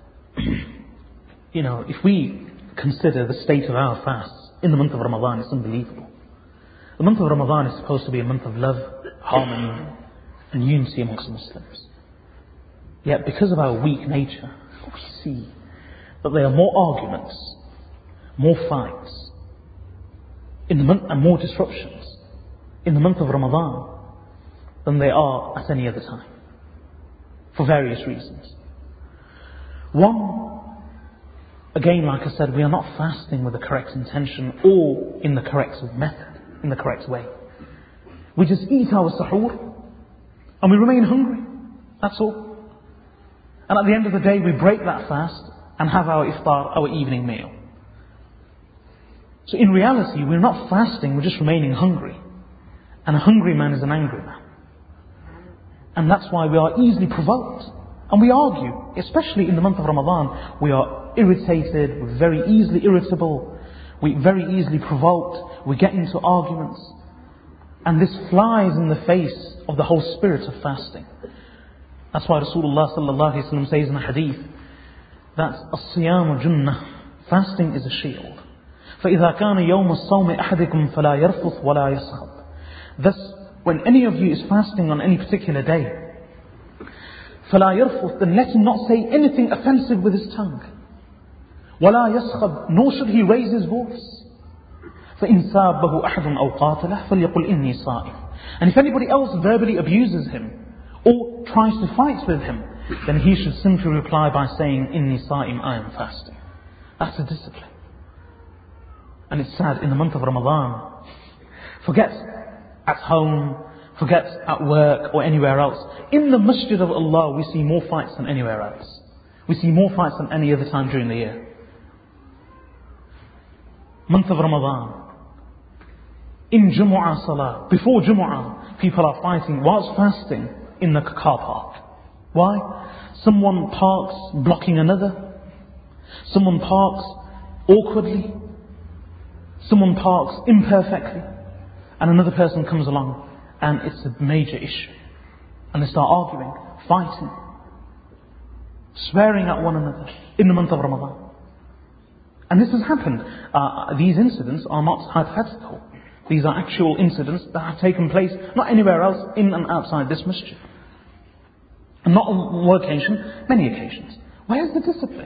if we consider the state of our fasts in the month of Ramadan, it's unbelievable. The month of Ramadan is supposed to be a month of love, harmony and unity amongst Muslims. Yet because of our weak nature, we see that there are more arguments, more fights, and more disruptions in the month of Ramadan than there are at any other time, for various reasons. One, again, like I said, we are not fasting with the correct intention or in the correct method, in the correct way. We just eat our suhoor and we remain hungry. That's all. And at the end of the day, we break that fast and have our iftar, our evening meal. So in reality, we're not fasting, we're just remaining hungry. And a hungry man is an angry man. And that's why we are easily provoked. And we argue, especially in the month of Ramadan. We are irritated, we're very easily irritable, we're very easily provoked, we get into arguments. And this flies in the face of the whole spirit of fasting. That's why Rasulullah sallallahu alaihi wasallam says in a hadith that as-siyamu junnah, fasting is a shield. فَإِذَا كَانَ يَوْمُ الصَّوْمِ أَحَدِكُمْ فَلَا يَرْفُثْ وَلَا يَسْخَبْ. Thus, when any of you is fasting on any particular day, فَلَا يَرْفُث, then let him not say anything offensive with his tongue. وَلَا يَسْخَبْ, nor should he raise his voice. فَإِنْ سَابَّهُ أَحَدٌ أَوْ قَاتَلَهُ فَلْيَقُلْ إِنِّي صَائِمٌ. And if anybody else verbally abuses him or tries to fight with him, then he should simply reply by saying, إِنِّي صَائِمٌ, I am fasting. That's a discipline. And it's sad, in the month of Ramadan, forget at home, forget at work or anywhere else. In the masjid of Allah, we see more fights than anywhere else. We see more fights than any other time during the year. Month of Ramadan. In Jumu'ah Salah, before Jumu'ah, people are fighting whilst fasting in the car park. Why? Someone parks blocking another. Someone parks awkwardly. Someone parks imperfectly. And another person comes along and it's a major issue. And they start arguing, fighting, swearing at one another in the month of Ramadan. And this has happened. These incidents are not hypothetical. These are actual incidents that have taken place, not anywhere else, in and outside this masjid. And not on one occasion, many occasions. Where's the discipline?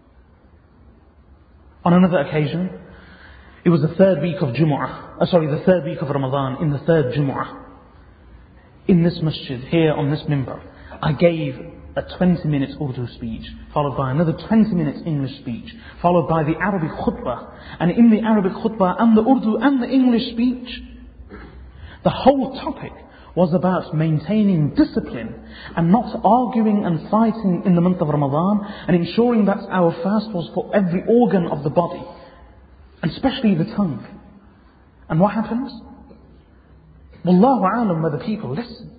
On another occasion, it was the third week of the third week of Ramadan, in the third Jumu'ah. In this masjid, here on this minbar, I gave a 20-minute Urdu speech, followed by another 20 minutes English speech, followed by the Arabic khutbah. And in the Arabic khutbah and the Urdu and the English speech, the whole topic was about maintaining discipline and not arguing and fighting in the month of Ramadan, and ensuring that our fast was for every organ of the body, and especially the tongue. And what happens? Wallahu a'lam whether people listen.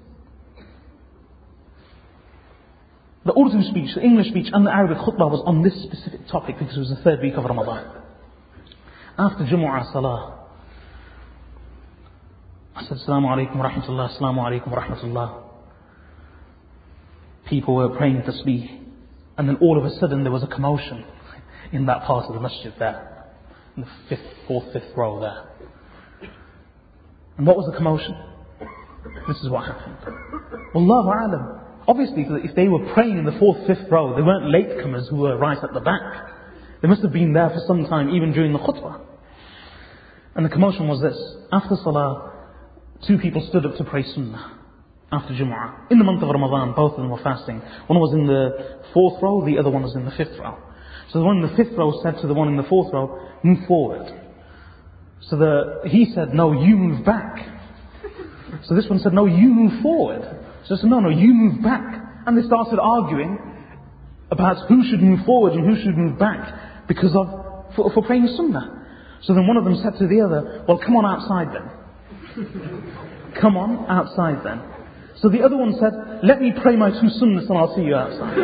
The Urdu speech, the English speech and the Arabic khutbah was on this specific topic because it was the third week of Ramadan. After Jumu'ah Salah, I said, Assalamu alaikum wa rahmatullah, Assalamu alaikum wa rahmatullah. People were praying tasbih. And then all of a sudden there was a commotion in that part of the masjid there. In the fourth, fifth row there. And what was the commotion? This is what happened. Wallahu a'lam. Obviously, if they were praying in the fourth, fifth row, they weren't latecomers who were right at the back. They must have been there for some time, even during the khutbah. And the commotion was this. After Salah, two people stood up to pray Sunnah after Jumu'ah. In the month of Ramadan, both of them were fasting. One was in the fourth row, the other one was in the fifth row. So the one in the fifth row said to the one in the fourth row, move forward. So he said, no, you move back. So this one said, no, you move forward. So I said, no, you move back. And they started arguing about who should move forward and who should move back because for praying Sunnah. So then one of them said to the other, well, come on outside then. Come on outside then. So the other one said, let me pray my 2 sunnahs and I'll see you outside.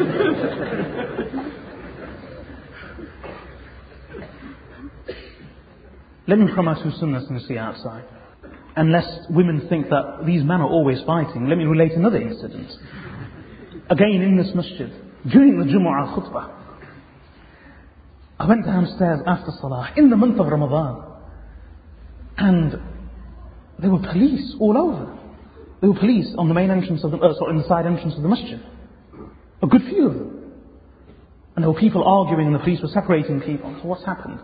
Let me pray my 2 sunnahs and see you outside. And lest women think that these men are always fighting, let me relate another incident. Again in this masjid, during the Jumu'ah khutbah, I went downstairs after Salah in the month of Ramadan, and there were police all over. There were police on the main entrance of in the side entrance of the masjid. A good few of them. And there were people arguing and the police were separating people. So what's happened?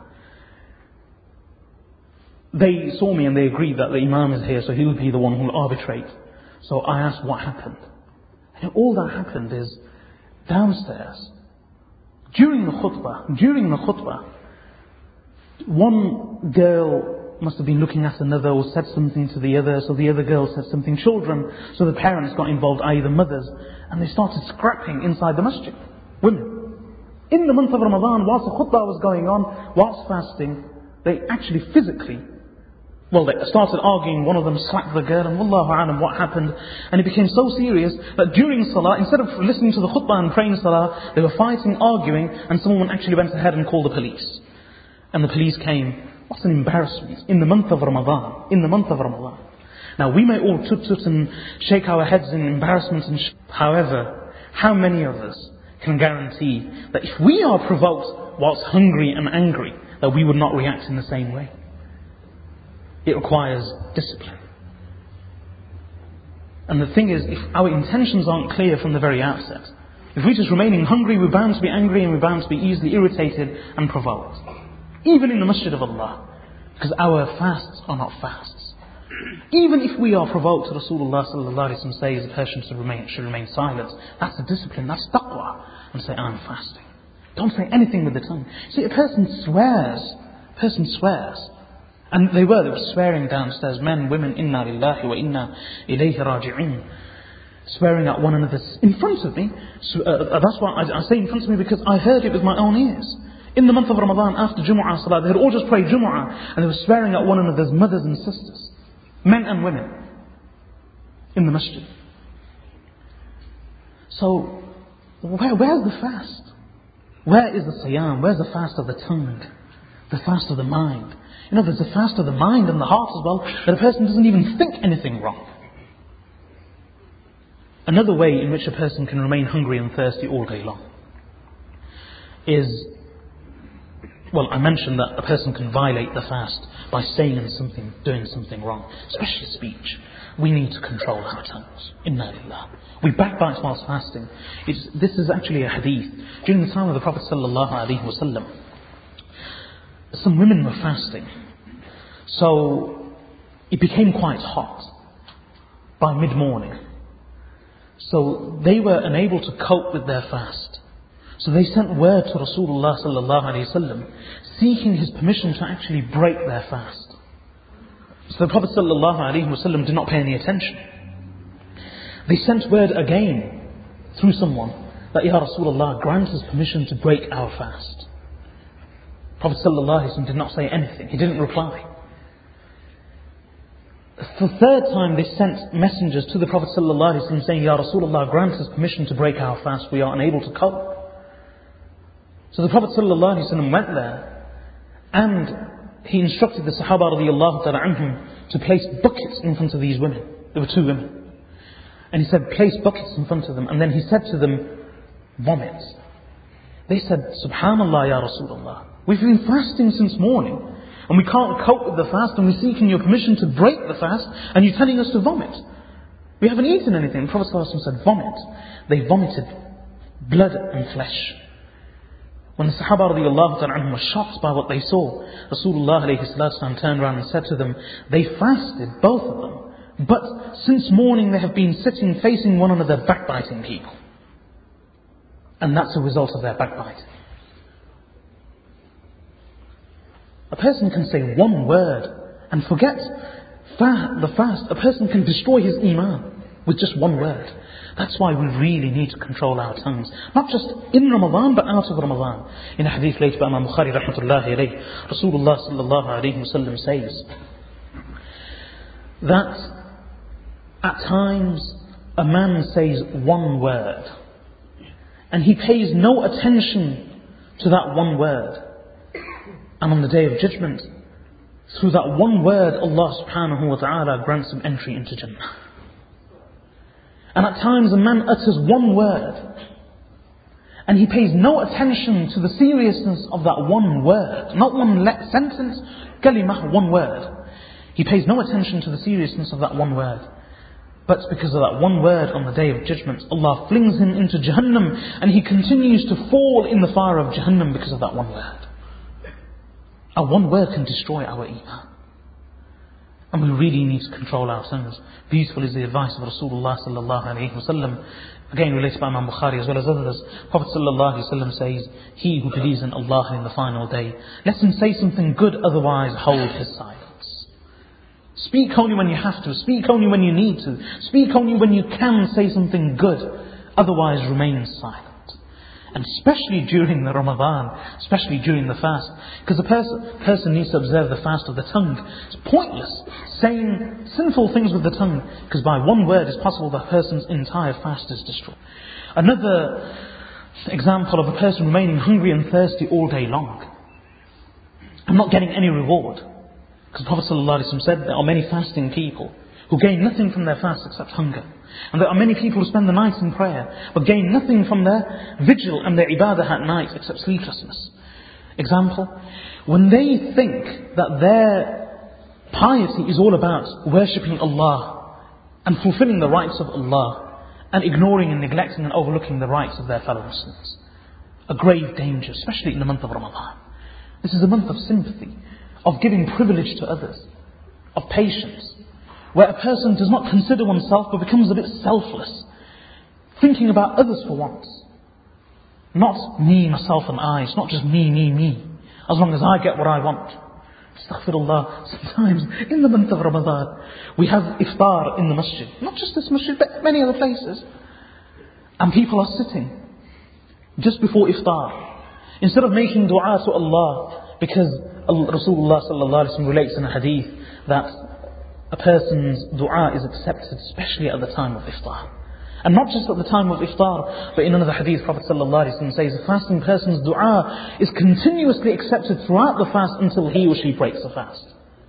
They saw me and they agreed that the Imam is here, so he'll be the one who will arbitrate. So I asked what happened. And all that happened is, downstairs, during the khutbah, one girl must have been looking at another or said something to the other, so the other girl said something, children, so the parents got involved, i.e. the mothers, and they started scrapping inside the masjid. Women. In the month of Ramadan, whilst the khutbah was going on, whilst fasting, they actually physically Well, they started arguing, one of them slapped the girl, and wallahu alam what happened. And it became so serious that during salah, instead of listening to the khutbah and praying salah, they were fighting, arguing, and someone actually went ahead and called the police. And the police came. What an embarrassment. In the month of Ramadan. In the month of Ramadan. Now we may all tut and shake our heads in embarrassment however, how many of us can guarantee that if we are provoked whilst hungry and angry, that we would not react in the same way? It requires discipline. And the thing is, if our intentions aren't clear from the very outset, if we're just remaining hungry, we're bound to be angry and we're bound to be easily irritated and provoked. Even in the masjid of Allah. Because our fasts are not fasts. Even if we are provoked, Rasulullah sallallahu alaihi wasallam says a person should remain silent. That's a discipline, that's taqwa. And say, I'm fasting. Don't say anything with the tongue. See, a person swears. And they were swearing downstairs, men, women, inna lillahi wa inna ilayhi raji'un. Swearing at one another in front of me. That's why I say in front of me, because I heard it with my own ears. In the month of Ramadan, after Jumu'ah Salah, they had all just prayed Jumu'ah, and they were swearing at one another's mothers and sisters. Men and women. In the masjid. So, where's the fast? Where is the siyam? Where's the fast of the tongue? The fast of the mind? You know, there's a fast of the mind and the heart as well, that a person doesn't even think anything wrong. Another way in which a person can remain hungry and thirsty all day long is, well, I mentioned that a person can violate the fast by saying something, doing something wrong, especially speech. We need to control our tongues. Inna lillah. We backbite whilst fasting. This is actually a hadith. During the time of the Prophet sallallahu alaihi wasallam, some women were fasting. So it became quite hot by mid-morning. So they were unable to cope with their fast. So they sent word to Rasulullah sallallahu alaihi wasallam, seeking his permission to actually break their fast. So the Prophet sallallahu alaihi wasallam did not pay any attention. They sent word again through someone that, Ya Rasulullah, grant us permission to break our fast. Prophet sallallahu alaihi wasallam did not say anything. He didn't reply. For the third time they sent messengers to the Prophet sallallahu alaihi wasallam saying, Ya Rasulullah, grant us permission to break our fast. We are unable to cope. So the Prophet sallallahu alaihi wasallam went there and he instructed the Sahaba radiyallahu ta'ala anhum to place buckets in front of these women. There were two women. And he said, place buckets in front of them. And then he said to them, vomit. They said, Subhanallah ya Rasulullah, we've been fasting since morning and we can't cope with the fast, and we're seeking your permission to break the fast, and you're telling us to vomit. We haven't eaten anything. The Prophet ﷺ said, vomit. They vomited blood and flesh. When the Sahaba radiyallahu ta'ala anhum were shocked by what they saw, Rasulullah alayhi salatu turned around and said to them, they fasted, both of them, but since morning they have been sitting facing one another, backbiting people. And that's a result of their backbiting. A person can say one word and forget the fast. A person can destroy his iman with just one word. That's why we really need to control our tongues. Not just in Ramadan, but out of Ramadan. In a hadith later by Imam Bukhari rahmatullahi alayhi, Rasulullah sallallahu alayhi wasallam says that at times a man says one word and he pays no attention to that one word. And on the Day of Judgment, through that one word, Allah subhanahu wa ta'ala grants him entry into Jannah. And at times a man utters one word and he pays no attention to the seriousness of that one word. Not one sentence, kalimah, one word. He pays no attention to the seriousness of that one word. But because of that one word on the Day of Judgment, Allah flings him into Jahannam and he continues to fall in the fire of Jahannam because of that one word. Our one word can destroy our iman. And we really need to control our tongues. Beautiful is the advice of Rasulullah sallallahu alayhi wa sallam. Again related by Imam Bukhari as well as others. Prophet sallallahu alayhi wa sallam says, he who believes in Allah and in the final day, let him say something good, otherwise hold his silence. Speak only when you have to. Speak only when you need to. Speak only when you can say something good, otherwise remain silent. And especially during the Ramadan, especially during the fast. Because the person needs to observe the fast of the tongue. It's pointless saying sinful things with the tongue, because by one word it's possible that person's entire fast is destroyed. Another example of a person remaining hungry and thirsty all day long and not getting any reward. Because Prophet ﷺ said there are many fasting people who gain nothing from their fast except hunger. And there are many people who spend the night in prayer but gain nothing from their vigil and their ibadah at night except sleeplessness. Example, when they think that their piety is all about worshipping Allah and fulfilling the rights of Allah and ignoring and neglecting and overlooking the rights of their fellow Muslims. A grave danger, especially in the month of Ramadan. This is a month of sympathy, of giving privilege to others, of patience, where a person does not consider oneself but becomes a bit selfless, thinking about others for once. Not me, myself and I. It's not just me. As long as I get what I want. Astaghfirullah. Sometimes in the month of Ramadan we have iftar in the masjid. Not just this masjid but many other places. And people are sitting just before iftar. Instead of making dua to Allah, because Rasulullah sallallahu alaihi wasallam relates in a hadith that a person's dua is accepted especially at the time of iftar. And not just at the time of iftar, but in another hadith Prophet sallallahu alaihi wasallam says a fasting person's dua is continuously accepted throughout the fast until he or she breaks the fast.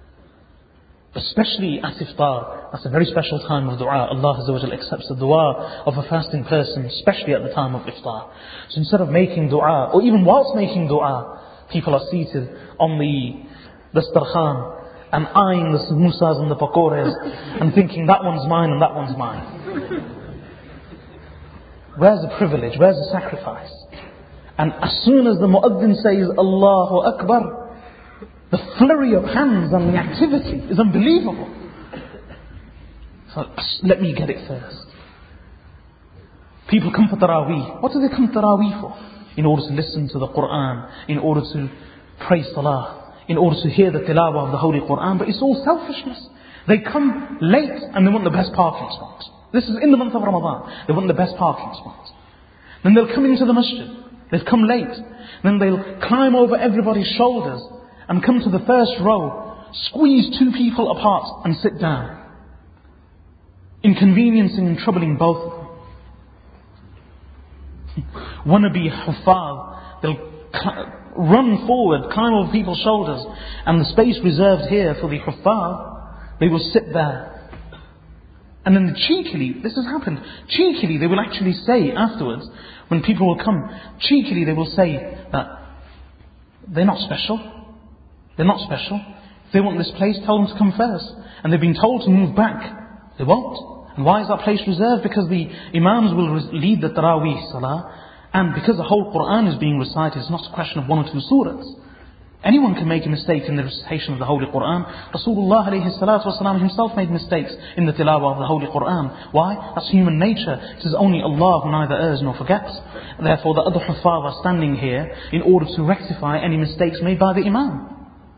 Especially at iftar, that's a very special time of dua. Allah Azza wa Jalla accepts the dua of a fasting person, especially at the time of iftar. So instead of making dua, or even whilst making dua, people are seated on the dastarkhan and eyeing the samosas and the pakores and thinking that one's mine and that one's mine. Where's the privilege? Where's the sacrifice? And as soon as the muaddin says Allahu Akbar, the flurry of hands and the activity is unbelievable. So let me get it first. People come for Taraweeh. What do they come to Taraweeh for? In order to listen to the Quran, in order to pray Salah, in order to hear the tilawah of the Holy Quran. But it's all selfishness. They come late and they want the best parking spot. This is in the month of Ramadan. They want the best parking spot. Then they'll come into the masjid. They've come late. Then they'll climb over everybody's shoulders and come to the first row, squeeze two people apart and sit down, inconveniencing and troubling both of them. Wannabe huffaz, they'll run forward, climb over people's shoulders, and the space reserved here for the huffaz, they will sit there. And then cheekily, this has happened, cheekily they will actually say afterwards, when people will come, cheekily they will say that they're not special. They're not special. If they want this place, tell them to come first. And they've been told to move back. They won't. And why is that place reserved? Because the imams will lead the Taraweeh Salah. And because the whole Quran is being recited, it's not a question of one or two surahs. Anyone can make a mistake in the recitation of the Holy Quran. Rasulullah alayhi salatu wasalam himself made mistakes in the tilawah of the Holy Quran. Why? That's human nature. It is only Allah who neither errs nor forgets. Therefore the other huffaz are standing here in order to rectify any mistakes made by the imam.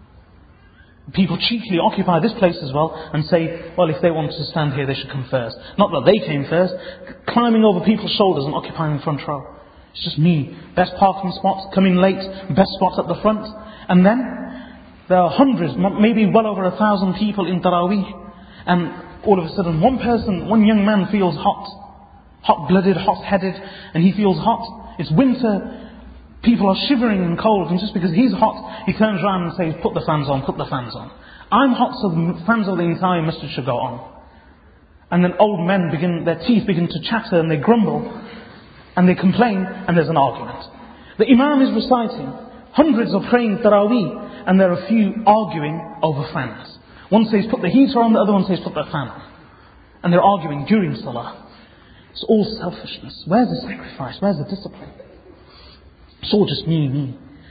People cheekily occupy this place as well and say, well, if they want to stand here, they should come first. Not that they came first, climbing over people's shoulders and occupying the front row. It's just me. Best parking spots, coming late, best spots at the front. And then there are hundreds, maybe well over 1,000 people in Taraweeh. And all of a sudden one young man feels hot-blooded, hot-headed, and he feels hot. It's winter. People are shivering and cold, and just because he's hot, he turns around and says, put the fans on, put the fans on. I'm hot, so the fans of the entire masjid should go on. And then old men their teeth begin to chatter and they grumble, and they complain, and there's an argument. The imam is reciting, hundreds are praying Taraweeh, and there are a few arguing over fans. One says put the heater on, the other one says put the fan on. And they're arguing during Salah. It's all selfishness. Where's the sacrifice? Where's the discipline? It's all just me.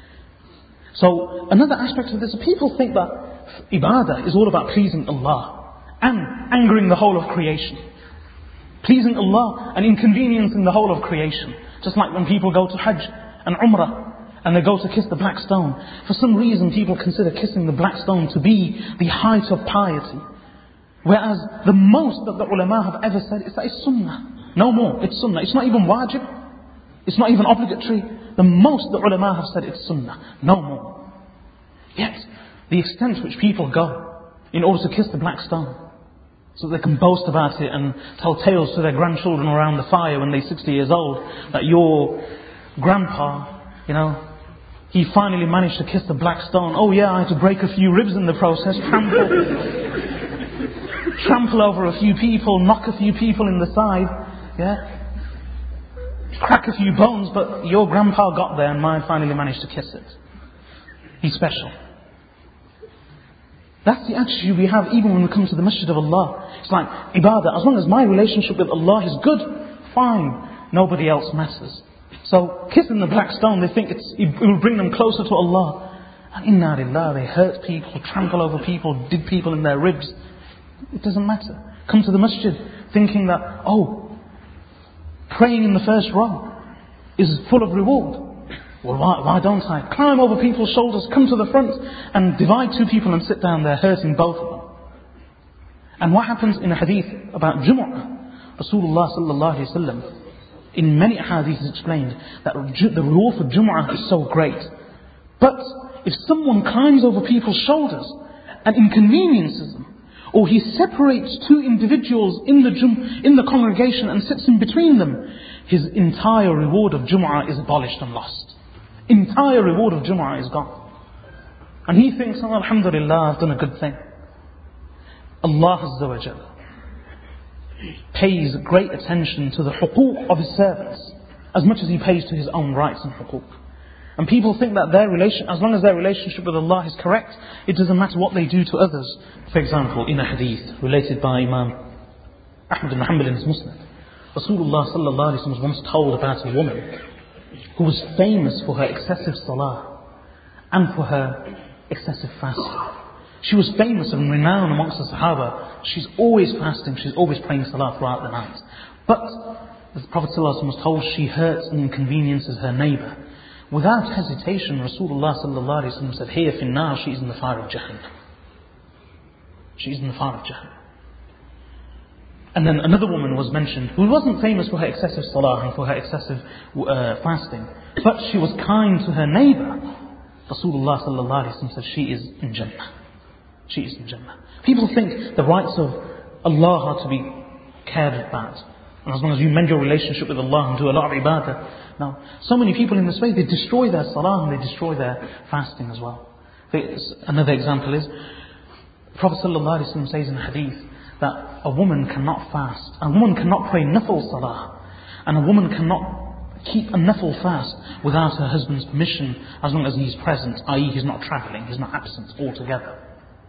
So another aspect of this, people think that ibadah is all about pleasing Allah and angering the whole of creation. Pleasing Allah and inconveniencing the whole of creation. Just like when people go to Hajj and Umrah and they go to kiss the black stone. For some reason people consider kissing the black stone to be the height of piety. Whereas the most that the ulama have ever said is that it's sunnah. No more, it's sunnah. It's not even wajib. It's not even obligatory. The most the ulama have said it's sunnah, no more. Yet, the extent to which people go in order to kiss the black stone, so they can boast about it and tell tales to their grandchildren around the fire when they're 60 years old, that your grandpa, he finally managed to kiss the black stone. Oh yeah, I had to break a few ribs in the process, trample over a few people, knock a few people in the side, crack a few bones, but your grandpa got there and mine finally managed to kiss it. He's special. That's the attitude we have even when we come to the masjid of Allah. It's like, ibadah, as long as my relationship with Allah is good, fine, nobody else matters. So, kissing the black stone, they think it will bring them closer to Allah. And inna lillah, they hurt people, trample over people, dig people in their ribs. It doesn't matter. Come to the masjid thinking that, praying in the first row is full of reward. Well, why don't I? Climb over people's shoulders, come to the front and divide two people and sit down there hurting both of them. And what happens in a hadith about Jumu'ah? Rasulullah sallallahu alayhi wa sallam, in many hadiths is explained that the reward for Jumu'ah is so great. But if someone climbs over people's shoulders and inconveniences them, or he separates two individuals in the congregation and sits in between them, his entire reward of Jumu'ah is abolished and lost. Entire reward of Jumu'ah is gone. And he thinks, alhamdulillah, I've done a good thing. Allah Azza wa Jalla pays great attention to the huquq of His servants as much as He pays to His own rights and huquq. And people think that as long as their relationship with Allah is correct, it doesn't matter what they do to others. For example, in a hadith related by Imam Ahmad ibn Hanbal in his Musnad, Rasulullah sallallahu alayhi wa sallam was once told about a woman who was famous for her excessive salah and for her excessive fasting. She was famous and renowned amongst the Sahaba. She's always fasting, she's always praying salah throughout the night. But the Prophet ﷺ was told she hurts and inconveniences her neighbour. Without hesitation, Rasulullah sallallahu alayhi wa sallam said, "Here finnar, she is in the fire of Jahannam." She is in the fire of Jahannam. And then another woman was mentioned who wasn't famous for her excessive salah and for her excessive fasting, but she was kind to her neighbour. Rasulullah sallallahu alayhi wa sallam said, "She is in Jannah." She is in Jannah. People think the rights of Allah are to be cared about. And as long as you mend your relationship with Allah and do a lot of ibadah. Now, so many people in this way, they destroy their salah and they destroy their fasting as well. Another example is, the Prophet ﷺ says in hadith that a woman cannot fast, a woman cannot pray nafil salah, and a woman cannot keep a nafil fast without her husband's permission as long as he's present, i.e. he's not travelling, he's not absent altogether.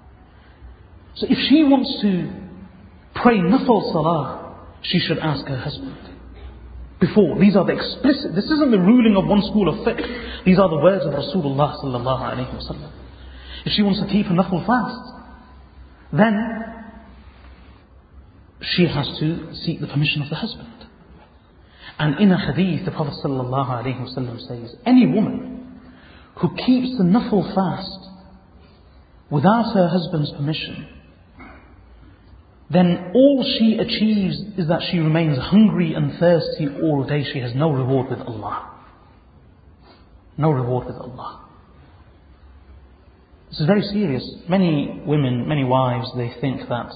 So if she wants to pray nafil salah, she should ask her husband. Before, these are the explicit, this isn't the ruling of one school of fiqh, these are the words of Rasulullah sallallahu alayhi wa sallam. If she wants to keep a nafil fast, then she has to seek the permission of the husband. And in a hadith, the Prophet sallallahu alayhi wa sallam says, any woman who keeps the nafil fast without her husband's permission, then all she achieves is that she remains hungry and thirsty all day. She has no reward with Allah. No reward with Allah. This is very serious. Many women, many wives, they think that,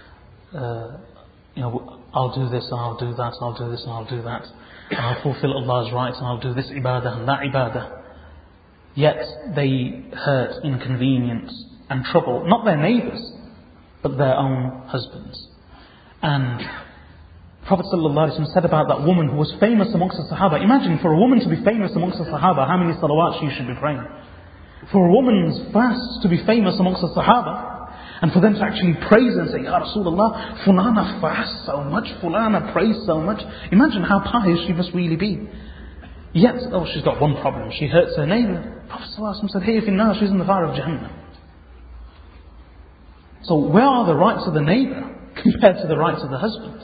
I'll do this, I'll do that, I'll do this, I'll do that. And I'll fulfill Allah's rights and I'll do this ibadah and that ibadah. Yet they hurt, inconvenience and trouble, not their neighbours, but their own husbands. And Prophet ﷺ said about that woman who was famous amongst the Sahaba. Imagine, for a woman to be famous amongst the Sahaba, how many salawat she should be praying. For a woman's fast to be famous amongst the Sahaba, and for them to actually praise and say, Ya Rasulullah, Fulana fasts so much, Fulana prays so much. Imagine how pious she must really be. Yet, she's got one problem. She hurts her neighbour. Prophet ﷺ said, hey, finnar, she's in the fire of Jahannam. So where are the rights of the neighbour compared to the rights of the husband?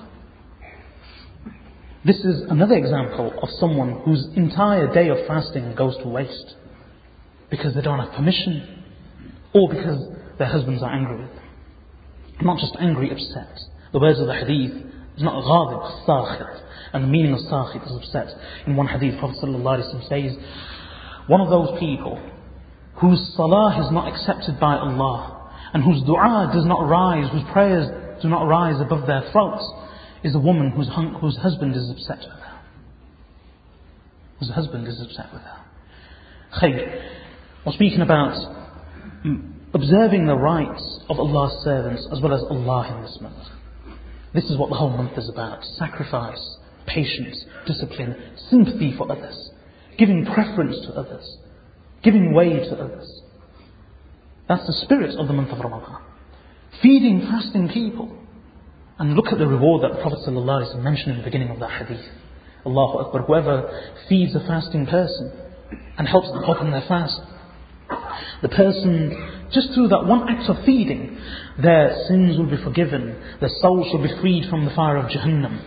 This is another example of someone whose entire day of fasting goes to waste because they don't have permission or because their husbands are angry with them. Not just angry, upset. The words of the hadith It's not ghadib, sakhit. And the meaning of sakhit is upset. In one hadith, Prophet ﷺ says, one of those people whose salah is not accepted by Allah and whose dua does not rise, whose prayers do not rise above their throats, is a woman whose husband is upset with her. Whose husband is upset with her. Khayr. We're speaking about observing the rights of Allah's servants as well as Allah in this month. This is what the whole month is about. Sacrifice, patience, discipline, sympathy for others, giving preference to others, giving way to others. That's the spirit of the month of Ramadan. Feeding fasting people. And look at the reward that the Prophet ﷺ mentioned in the beginning of that hadith. Allahu Akbar. Whoever feeds a fasting person and helps them open their fast, the person, just through that one act of feeding, their sins will be forgiven, their souls will be freed from the fire of Jahannam.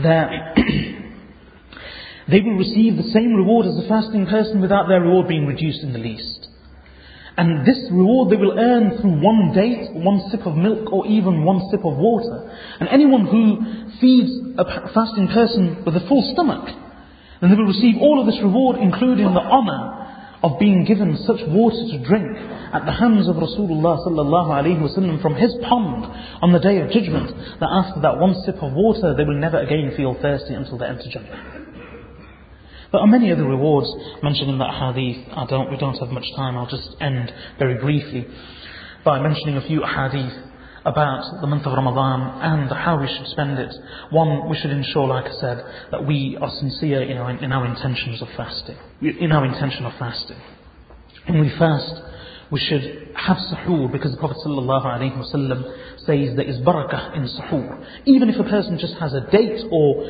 They will receive the same reward as the fasting person without their reward being reduced in the least. And this reward they will earn through one date, one sip of milk, or even one sip of water. And anyone who feeds a fasting person with a full stomach, then they will receive all of this reward, including the honour of being given such water to drink at the hands of Rasulullah sallallahu alaihi wasallam from his pond on the Day of Judgment, that after that one sip of water they will never again feel thirsty until they enter Jannah. There are many other rewards mentioned in that hadith. We don't have much time. I'll just end very briefly by mentioning a few hadith about the month of Ramadan and how we should spend it. One, we should ensure, like I said, that we are sincere in our intentions of fasting. In our intention of fasting. When we fast, we should have suhoor, because the Prophet ﷺ says there is barakah in suhoor. Even if a person just has dates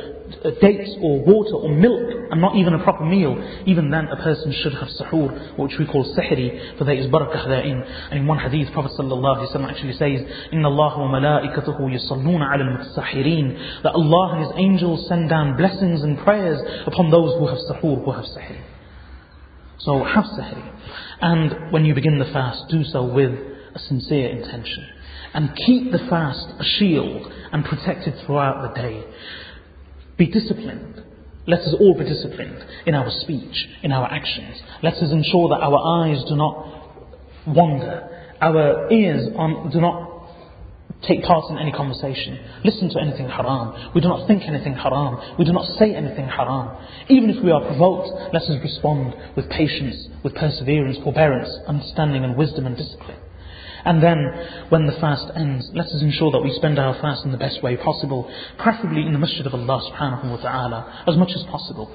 or water or milk and not even a proper meal, even then a person should have suhoor, which we call sihri, for there is barakah therein. And in one hadith, Prophet ﷺ actually says, Inna Allah wa malaikatahu yusalluna ala al-mutasahhirin, that Allah and His angels send down blessings and prayers upon those who have suhoor, who have sihri. So have sihri. And when you begin the fast, do so with a sincere intention. And keep the fast a shield and protect it throughout the day. Be disciplined. Let us all be disciplined in our speech, in our actions. Let us ensure that our eyes do not wander. Our ears do not take part in any conversation, listen to anything haram. We do not think anything haram. We do not say anything haram. Even if we are provoked, let us respond with patience, with perseverance, forbearance, understanding and wisdom and discipline. And then, when the fast ends, let us ensure that we spend our fast in the best way possible, preferably in the masjid of Allah subhanahu wa ta'ala, as much as possible.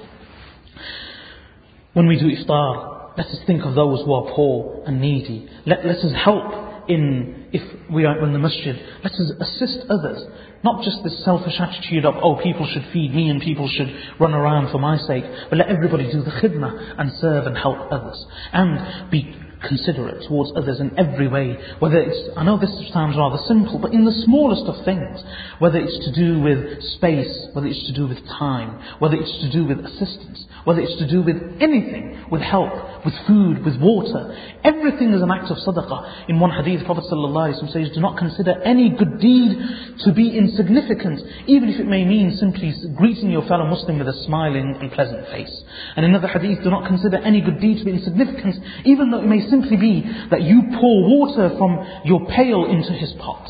When we do iftar, let us think of those who are poor and needy. Let us help if we are in the masjid. Let us assist others. Not just this selfish attitude of, people should feed me and people should run around for my sake. But let everybody do the khidmah and serve and help others. And be considerate towards others in every way. Whether it's, I know this sounds rather simple, but in the smallest of things. Whether it's to do with space, whether it's to do with time, whether it's to do with assistance, whether it's to do with anything, with help, with food, with water. Everything is an act of sadaqah. In one hadith, Prophet ﷺ says, do not consider any good deed to be insignificant, even if it may mean simply greeting your fellow Muslim with a smiling and pleasant face. And in another hadith, do not consider any good deed to be insignificant, even though it may simply be that you pour water from your pail into his pot.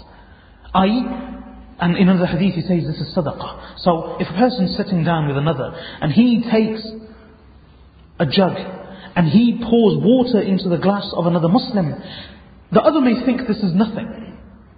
And in another hadith he says this is sadaqah. So if a person is sitting down with another and he takes a jug and he pours water into the glass of another Muslim, the other may think this is nothing.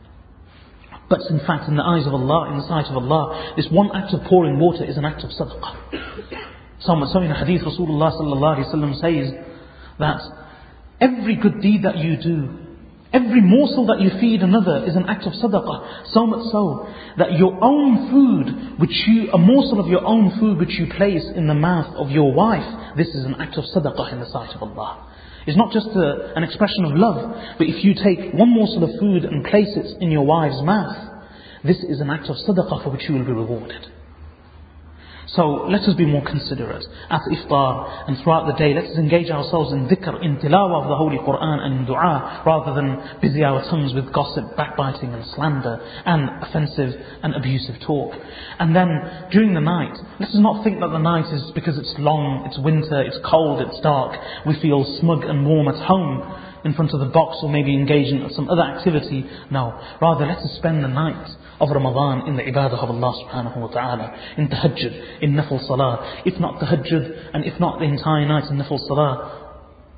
But in fact, in the eyes of Allah, in the sight of Allah, this one act of pouring water is an act of sadaqah. So in a hadith, Rasulullah sallallahu alaihi wasallam says that every good deed that you do, every morsel that you feed another is an act of sadaqah. So much so that your own food, a morsel of your own food which you place in the mouth of your wife, this is an act of sadaqah in the sight of Allah. It's not just an expression of love, but if you take one morsel of food and place it in your wife's mouth, this is an act of sadaqah for which you will be rewarded. So let us be more considerate at iftar and throughout the day. Let us engage ourselves in dhikr, in tilawah of the Holy Quran and in dua, rather than busy our tongues with gossip, backbiting and slander and offensive and abusive talk. And then during the night, let us not think that the night is because it's long, it's winter, it's cold, it's dark, we feel smug and warm at home in front of the box or maybe engage in some other activity. No, rather let us spend the night of Ramadan in the ibadah of Allah subhanahu wa ta'ala, in tahajjud, in nafil salah. If not tahajjud and if not the entire night in nafil salah,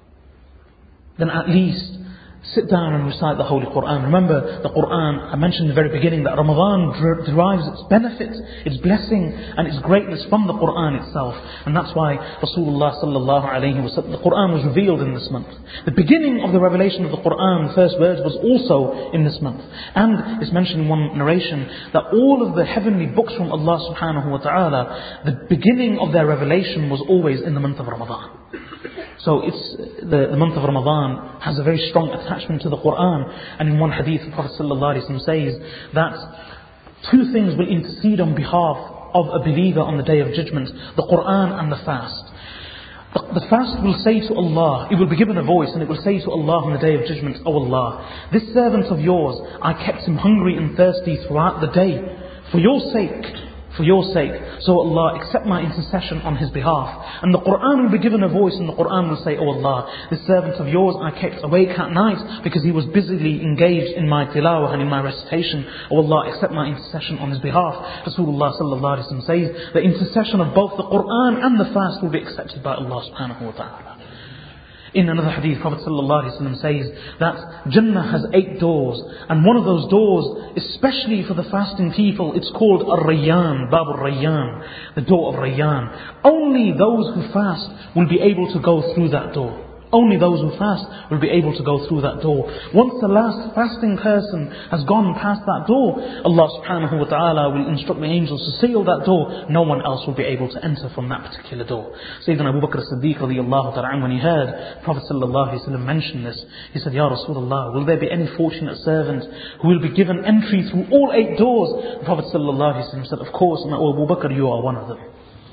then at least sit down and recite the Holy Quran. Remember, the Quran, I mentioned in the very beginning that Ramadan derives its benefits, its blessing and its greatness from the Quran itself. And that's why Rasulullah sallallahu alayhi wa sallam, the Quran was revealed in this month. The beginning of the revelation of the Quran, the first words, was also in this month. And it's mentioned in one narration that all of the heavenly books from Allah subhanahu wa ta'ala, the beginning of their revelation was always in the month of Ramadan. So it's the month of Ramadan has a very strong attachment to the Quran. And in one hadith, the Prophet ﷺ says that two things will intercede on behalf of a believer on the Day of Judgment: the Quran and the fast. The fast will say to Allah, it will be given a voice and it will say to Allah on the Day of Judgment, "O Allah, this servant of yours, I kept him hungry and thirsty throughout the day. For your sake, so Allah, accept my intercession on his behalf." And the Quran will be given a voice and the Quran will say, "Oh Allah, this servant of yours I kept awake at night because he was busily engaged in my tilawah and in my recitation. Oh Allah, accept my intercession on his behalf." Rasulullah sallallahu alaihi wasallam says, the intercession of both the Quran and the fast will be accepted by Allah subhanahu wa ta'ala. In another hadith, Prophet ﷺ says that Jannah has 8 doors, and one of those doors, especially for the fasting people, it's called Ar-Rayyan, Bab Ar-Rayyan, the door of Rayyan. Only those who fast will be able to go through that door. Only those who fast will be able to go through that door. Once the last fasting person has gone past that door, Allah subhanahu wa ta'ala will instruct the angels to seal that door. No one else will be able to enter from that particular door. Sayyidina Abu Bakr as-Siddiq radiyallahu ta'ala, when he heard Prophet sallallahu alayhi wa sallam mention this, he said, "Ya Rasulullah, will there be any fortunate servant who will be given entry through all 8 doors?" The Prophet sallallahu alayhi wa sallam said, "Of course, and Abu Bakr, you are one of them."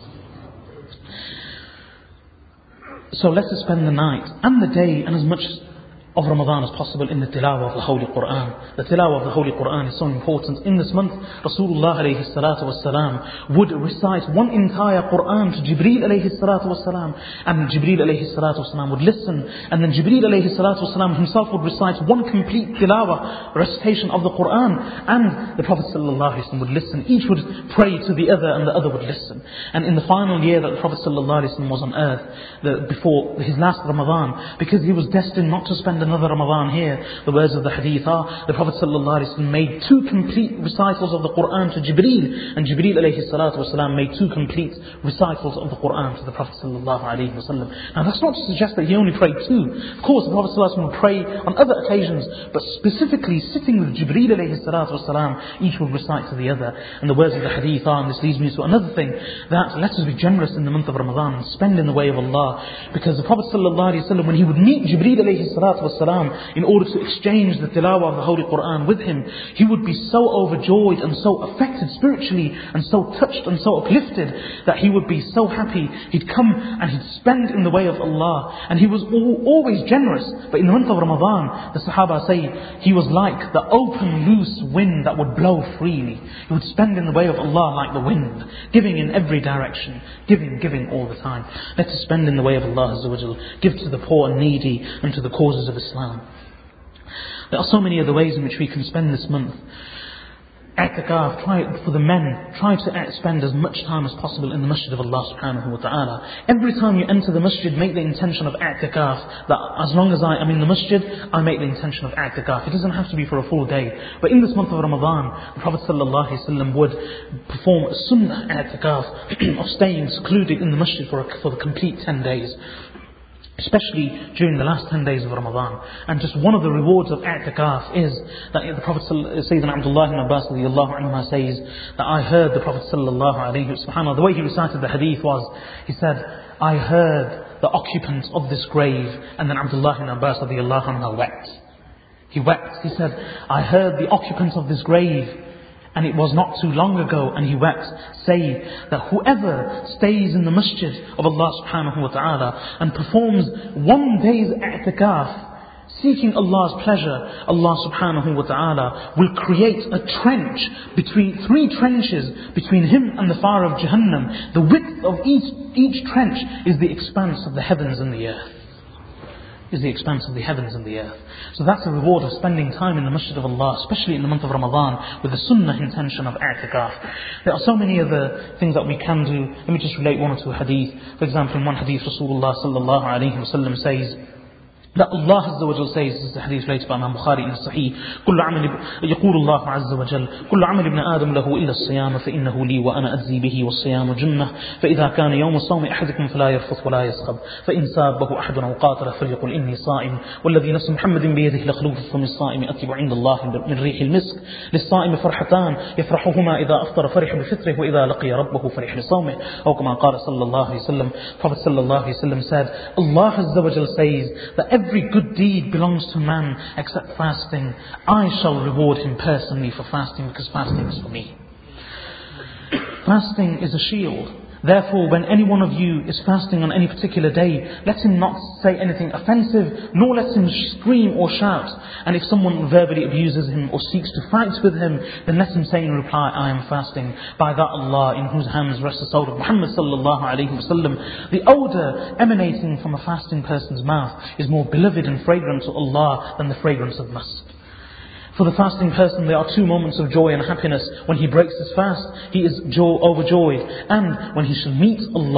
So let us spend the night and the day and as much of Ramadan as possible in the tilawah of the Holy Quran. The tilawah of the Holy Quran is so important. In this month, Rasulullah alayhi salatu wasalam would recite one entire Quran to Jibreel alayhi salatu wasalam, and Jibreel alayhi salatu wasalam would listen, and then Jibreel alayhi salatu wasalam himself would recite one complete tilawah, recitation of the Quran, and the Prophet sallallahu alayhi wasallam would listen. Each would pray to the other and the other would listen. And in the final year that the Prophet sallallahu alayhi wasallam was on earth, before his last Ramadan, because he was destined not to spend another Ramadan here, the words of the hadith are, the Prophet ﷺ made 2 complete recitals of the Quran to Jibreel, and Jibreel alayhi salatu wasalam made 2 complete recitals of the Quran to the Prophet ﷺ. Now that's not to suggest that he only prayed 2. Of course the Prophet ﷺ would pray on other occasions, but specifically sitting with Jibreel alayhi salatu wasalam, each would recite to the other. And the words of the hadith are, and this leads me to another thing, that let us be generous in the month of Ramadan and spend in the way of Allah, because the Prophet ﷺ, when he would meet Jibreel alayhi salatu wasalam in order to exchange the tilawah of the Holy Quran with him, he would be so overjoyed and so affected spiritually and so touched and so uplifted that he would be so happy. He'd come and he'd spend in the way of Allah, and he was always generous. But in the month of Ramadan, the Sahaba say he was like the open loose wind that would blow freely. He would spend in the way of Allah like the wind, giving in every direction, giving all the time. Let us spend in the way of Allah Azza wa Jal, give to the poor and needy and to the causes of Islam. There are so many other ways in which we can spend this month. I'tikaf, for the men, try to spend as much time as possible in the masjid of Allah subhanahu wa ta'ala. Every time you enter the masjid, make the intention of i'tikaf, that as long as I am in the masjid, I make the intention of i'tikaf. It doesn't have to be for a full day. But in this month of Ramadan, the Prophet sallallahu alaihi wasallam would perform a sunnah i'tikaf of staying secluded in the masjid for the complete 10 days. Especially during the last 10 days of Ramadan. And just one of the rewards of i'tikaf is that the Prophet Sayyidina Abdullah ibn Abbas radiyallahu anhu says that I heard the Prophet sallallahu alayhi wa sallam, the way he recited the hadith was, he said, I heard the occupant of this grave, and then Abdullah ibn Abbas radiyallahu anhu wept. He wept. He said, I heard the occupant of this grave, and it was not too long ago, and he wept, say that whoever stays in the masjid of Allah subhanahu wa ta'ala and performs one day's i'tikaf, seeking Allah's pleasure, Allah subhanahu wa ta'ala will create a trench between 3 trenches between him and the fire of Jahannam. The width of each trench is the expanse of the heavens and the earth. Is the expanse of the heavens and the earth. So that's the reward of spending time in the masjid of Allah, especially in the month of Ramadan, with the sunnah intention of i'tikaf. There are so many other things that we can do. Let me just relate one or two hadith. For example, in one hadith, Rasulullah sallallahu alayhi wa sallam says that Allah Azza wa Jal says, this is the hadith related by Imam Bukhari in Sahih, يقول الله عز وجل كل عمل ابن آدم له إلا الصيام فإنه لي وأنا أجزي به والصيام جنة فإذا كان يوم الصوم أحدكم فلا يرفث ولا يسخب فإن سابه أحد أو قاتل فليقل إني صائم والذي نفس محمد بيده لخلوف فم الصائم أطيب عند الله من ريح المسك للصائم فرحتان يفرحهما إذا أفطر فرح بفطره وإذا لقي ربه فرح بصومه أو كما قال صلى الله عليه وسلم. Prophet sallallahu alayhi wa sallam said, Allah Azza wa Jal says that every good deed belongs to man except fasting. I shall reward him personally for fasting, because fasting is for me. Fasting is a shield. Therefore, when any one of you is fasting on any particular day, let him not say anything offensive, nor let him scream or shout. And if someone verbally abuses him or seeks to fight with him, then let him say in reply, I am fasting. By that Allah, in whose hands rests the soul of Muhammad sallallahu alayhi wa sallam, the odour emanating from a fasting person's mouth is more beloved and fragrant to Allah than the fragrance of musk. For the fasting person, there are 2 moments of joy and happiness. When he breaks his fast, he is overjoyed. And when he shall meet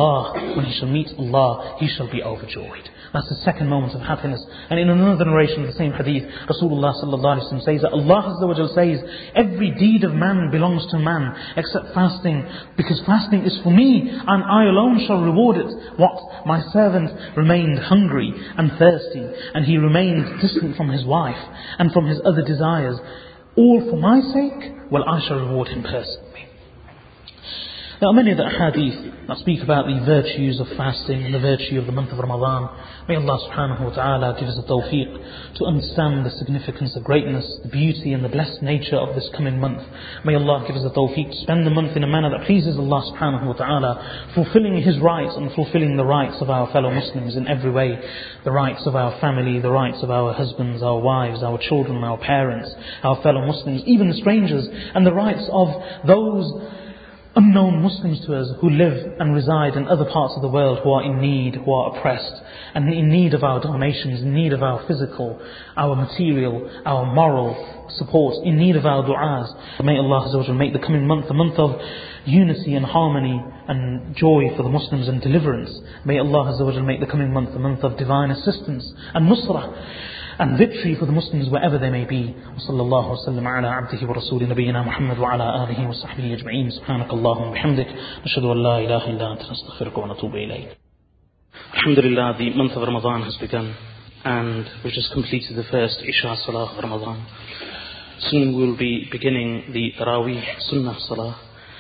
Allah, he shall be overjoyed. That's the second moment of happiness. And in another narration of the same hadith, Rasulullah sallallahu alaihi wasallam says that Allah Azza wa Jal says, every deed of man belongs to man except fasting, because fasting is for me, and I alone shall reward it. What? My servant remained hungry and thirsty, and he remained distant from his wife and from his other desires, all for my sake, well, I shall reward him personally. There are many other hadith that speak about the virtues of fasting and the virtue of the month of Ramadan. May Allah subhanahu wa ta'ala give us the tawfiq to understand the significance, the greatness, the beauty and the blessed nature of this coming month. May Allah give us the tawfiq to spend the month in a manner that pleases Allah subhanahu wa ta'ala, fulfilling His rights and fulfilling the rights of our fellow Muslims in every way. The rights of our family, the rights of our husbands, our wives, our children, our parents, our fellow Muslims, even the strangers, and the rights of those unknown Muslims to us who live and reside in other parts of the world, who are in need, who are oppressed, and in need of our donations, in need of our physical, our material, our moral support, in need of our du'as. May Allah Azza wa Jalla make the coming month a month of unity and harmony and joy for the Muslims and deliverance. May Allah Azza wa Jalla make the coming month a month of divine assistance and nusrah and victory for the Muslims wherever they may be. وصلى الله وسلم على عبده ورسول نبينا محمد وعلى آله وصحبه أجمعين. سبحانك اللهم وبحمدك نشهد أن لا إله إلا أنت نستغفرك ونتوب إليك. Alhamdulillah, the month of Ramadan has begun, and we've just completed the first Isha Salah of Ramadan. Soon we will be beginning the Taraweeh Sunnah Salah,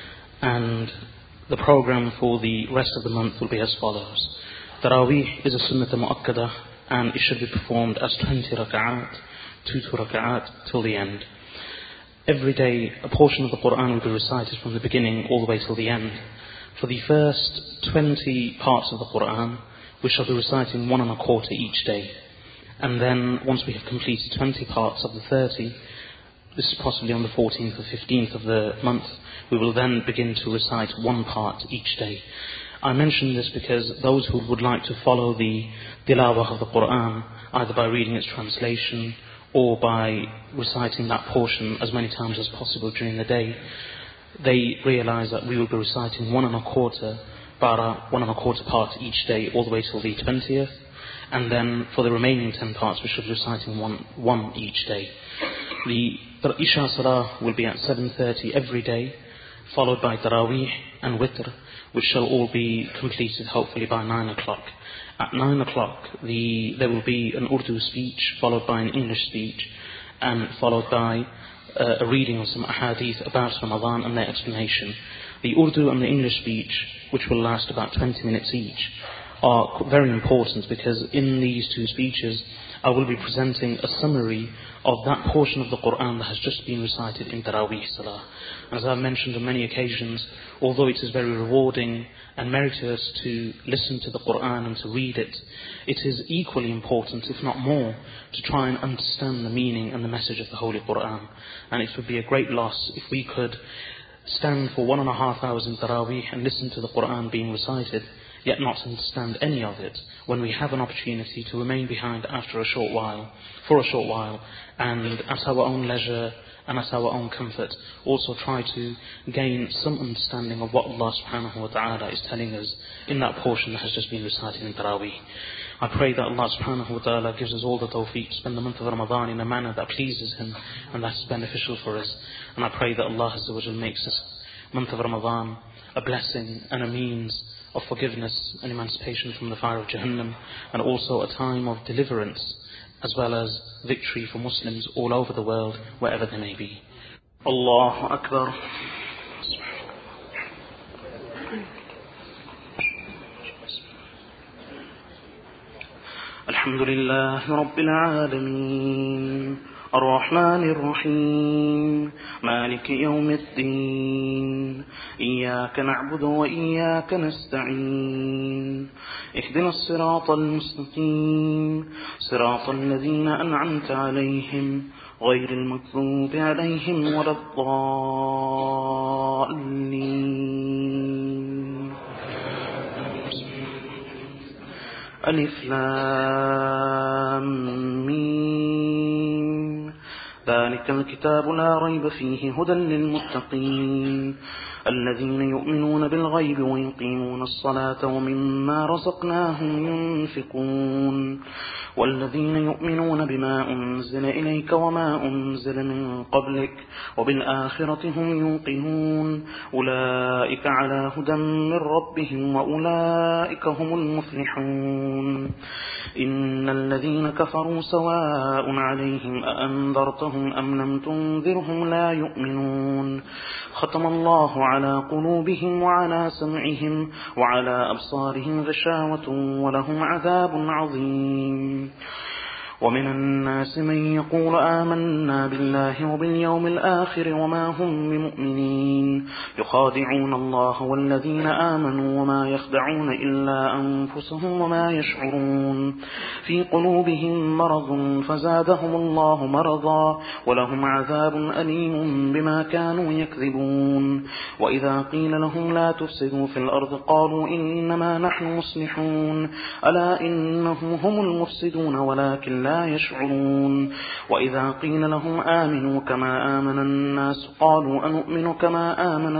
and the program for the rest of the month will be as follows. Taraweeh is a Sunnah Mu'akkada, and it should be performed as 20 raka'at, 2 raka'at till the end. Every day a portion of the Quran will be recited from the beginning all the way till the end. For the first 20 parts of the Quran, we shall be reciting 1 1/4 each day. And then once we have completed 20 parts of the 30, this is possibly on the 14th or 15th of the month, we will then begin to recite 1 part each day. I mention this because those who would like to follow the tilawah of the Quran, either by reading its translation or by reciting that portion as many times as possible during the day, they realize that we will be reciting 1 1/4 part each day all the way till the 20th, and then for the remaining 10 parts we should be reciting one each day. The Isha Salah will be at 7:30 every day, followed by Taraweeh and Witr, which shall all be completed hopefully by 9 o'clock. At 9 o'clock there will be an Urdu speech, followed by an English speech, and followed by a reading of some ahadith about Ramadan and their explanation. The Urdu and the English speech, which will last about 20 minutes each, are very important, because in these 2 speeches I will be presenting a summary of that portion of the Quran that has just been recited in Taraweeh Salah. As I have mentioned on many occasions, although it is very rewarding and meritorious to listen to the Quran and to read it, it is equally important, if not more, to try and understand the meaning and the message of the Holy Quran. And it would be a great loss if we could stand for 1.5 hours in Taraweeh and listen to the Quran being recited, yet not understand any of it, when we have an opportunity to remain behind for a short while, and at our own leisure and at our own comfort, also try to gain some understanding of what Allah subhanahu wa ta'ala is telling us in that portion that has just been recited in Taraweeh. I pray that Allah subhanahu wa ta'ala gives us all the tawfiq to spend the month of Ramadan in a manner that pleases Him and that is beneficial for us. And I pray that Allah Azza wa Jal makes this month of Ramadan a blessing and a means of forgiveness and emancipation from the fire of Jahannam, and also a time of deliverance as well as victory for Muslims all over the world, wherever they may be. Allahu Akbar. Alhamdulillahi Rabbil Alameen, الرحمن الرحيم مالك يوم الدين إياك نعبد وإياك نستعين اهدنا الصراط المستقيم صراط الذين أنعمت عليهم غير المغضوب عليهم ولا الضالين. ألف لام ميم ذلك الكتاب لا ريب فيه هدى للمتقين الذين يؤمنون بالغيب ويقيمون الصلاة ومما رزقناهم ينفقون والذين يؤمنون بما أنزل إليك وما أنزل من قبلك وبالآخرة هم يوقنون أولئك على هدى من ربهم وأولئك هم المفلحون. إن الذين كفروا سواء عليهم أأنذرتهم أم لم تنذرهم لا يؤمنون ختم الله على قلوبهم وعلى سمعهم وعلى أبصارهم غشاوة ولهم عذاب عظيم. ومن الناس من يقول آمنا بالله وباليوم الآخر وما هم بمؤمنين يخادعون الله والذين آمنوا وما يخدعون إلا أنفسهم وما يشعرون في قلوبهم مرض فزادهم الله مرضا ولهم عذاب أليم بما كانوا يكذبون. وإذا قيل لهم لا تفسدوا في الأرض قالوا إنما نحن مصلحون ألا إنهم هم المفسدون ولكن لا يشعرون. وإذا قيل لهم آمنوا كما آمن الناس قالوا أنؤمن كما آمن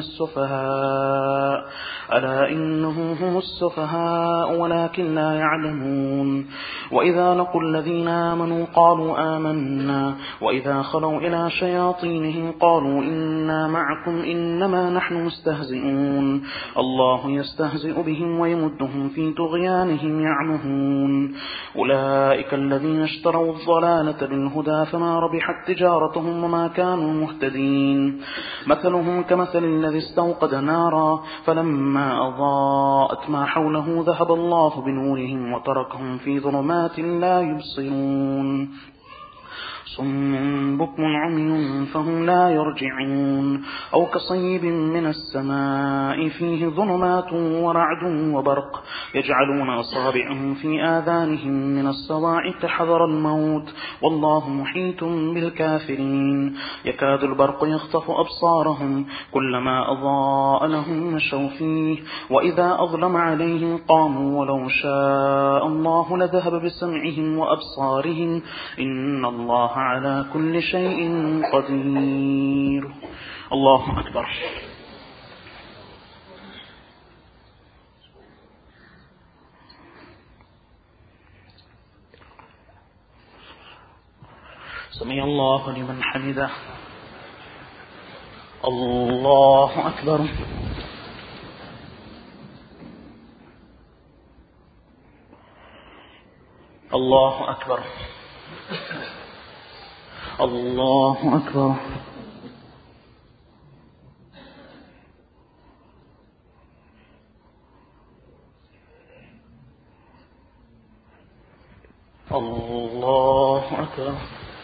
السفهاء ألا إنهم هم السفهاء ولكن لا يعلمون. وإذا لقوا الذين آمنوا قالوا آمنا وإذا خلوا إلى شياطينهم قالوا إنا معكم إنما نحن مستهزئون الله يستهزئ بهم ويمدهم في طغيانهم يعمهون. أولئك الذين اشتروا الضلالة بالهدى فما ربحت تجارتهم وما كانوا مهتدين. مثلهم كمثل الذي استوقد نارا فلما أضاءت ما حوله ذهب الله بنورهم وتركهم في ظلمات لا يبصرون صم بكم عمي فهم لا يرجعون. أو كصيب من السماء فيه ظلمات ورعد وبرق يجعلون أصابعهم في آذانهم من الصواعق حذر الموت والله محيط بالكافرين. يكاد البرق يخطف أبصارهم كلما أضاء لهم مشوا فيه وإذا أظلم عليهم قاموا ولو شاء الله لذهب بسمعهم وأبصارهم إن الله على كل شيء قدير. الله أكبر. سمع الله لمن حمده. الله أكبر. الله أكبر. الله أكبر. الله أكبر.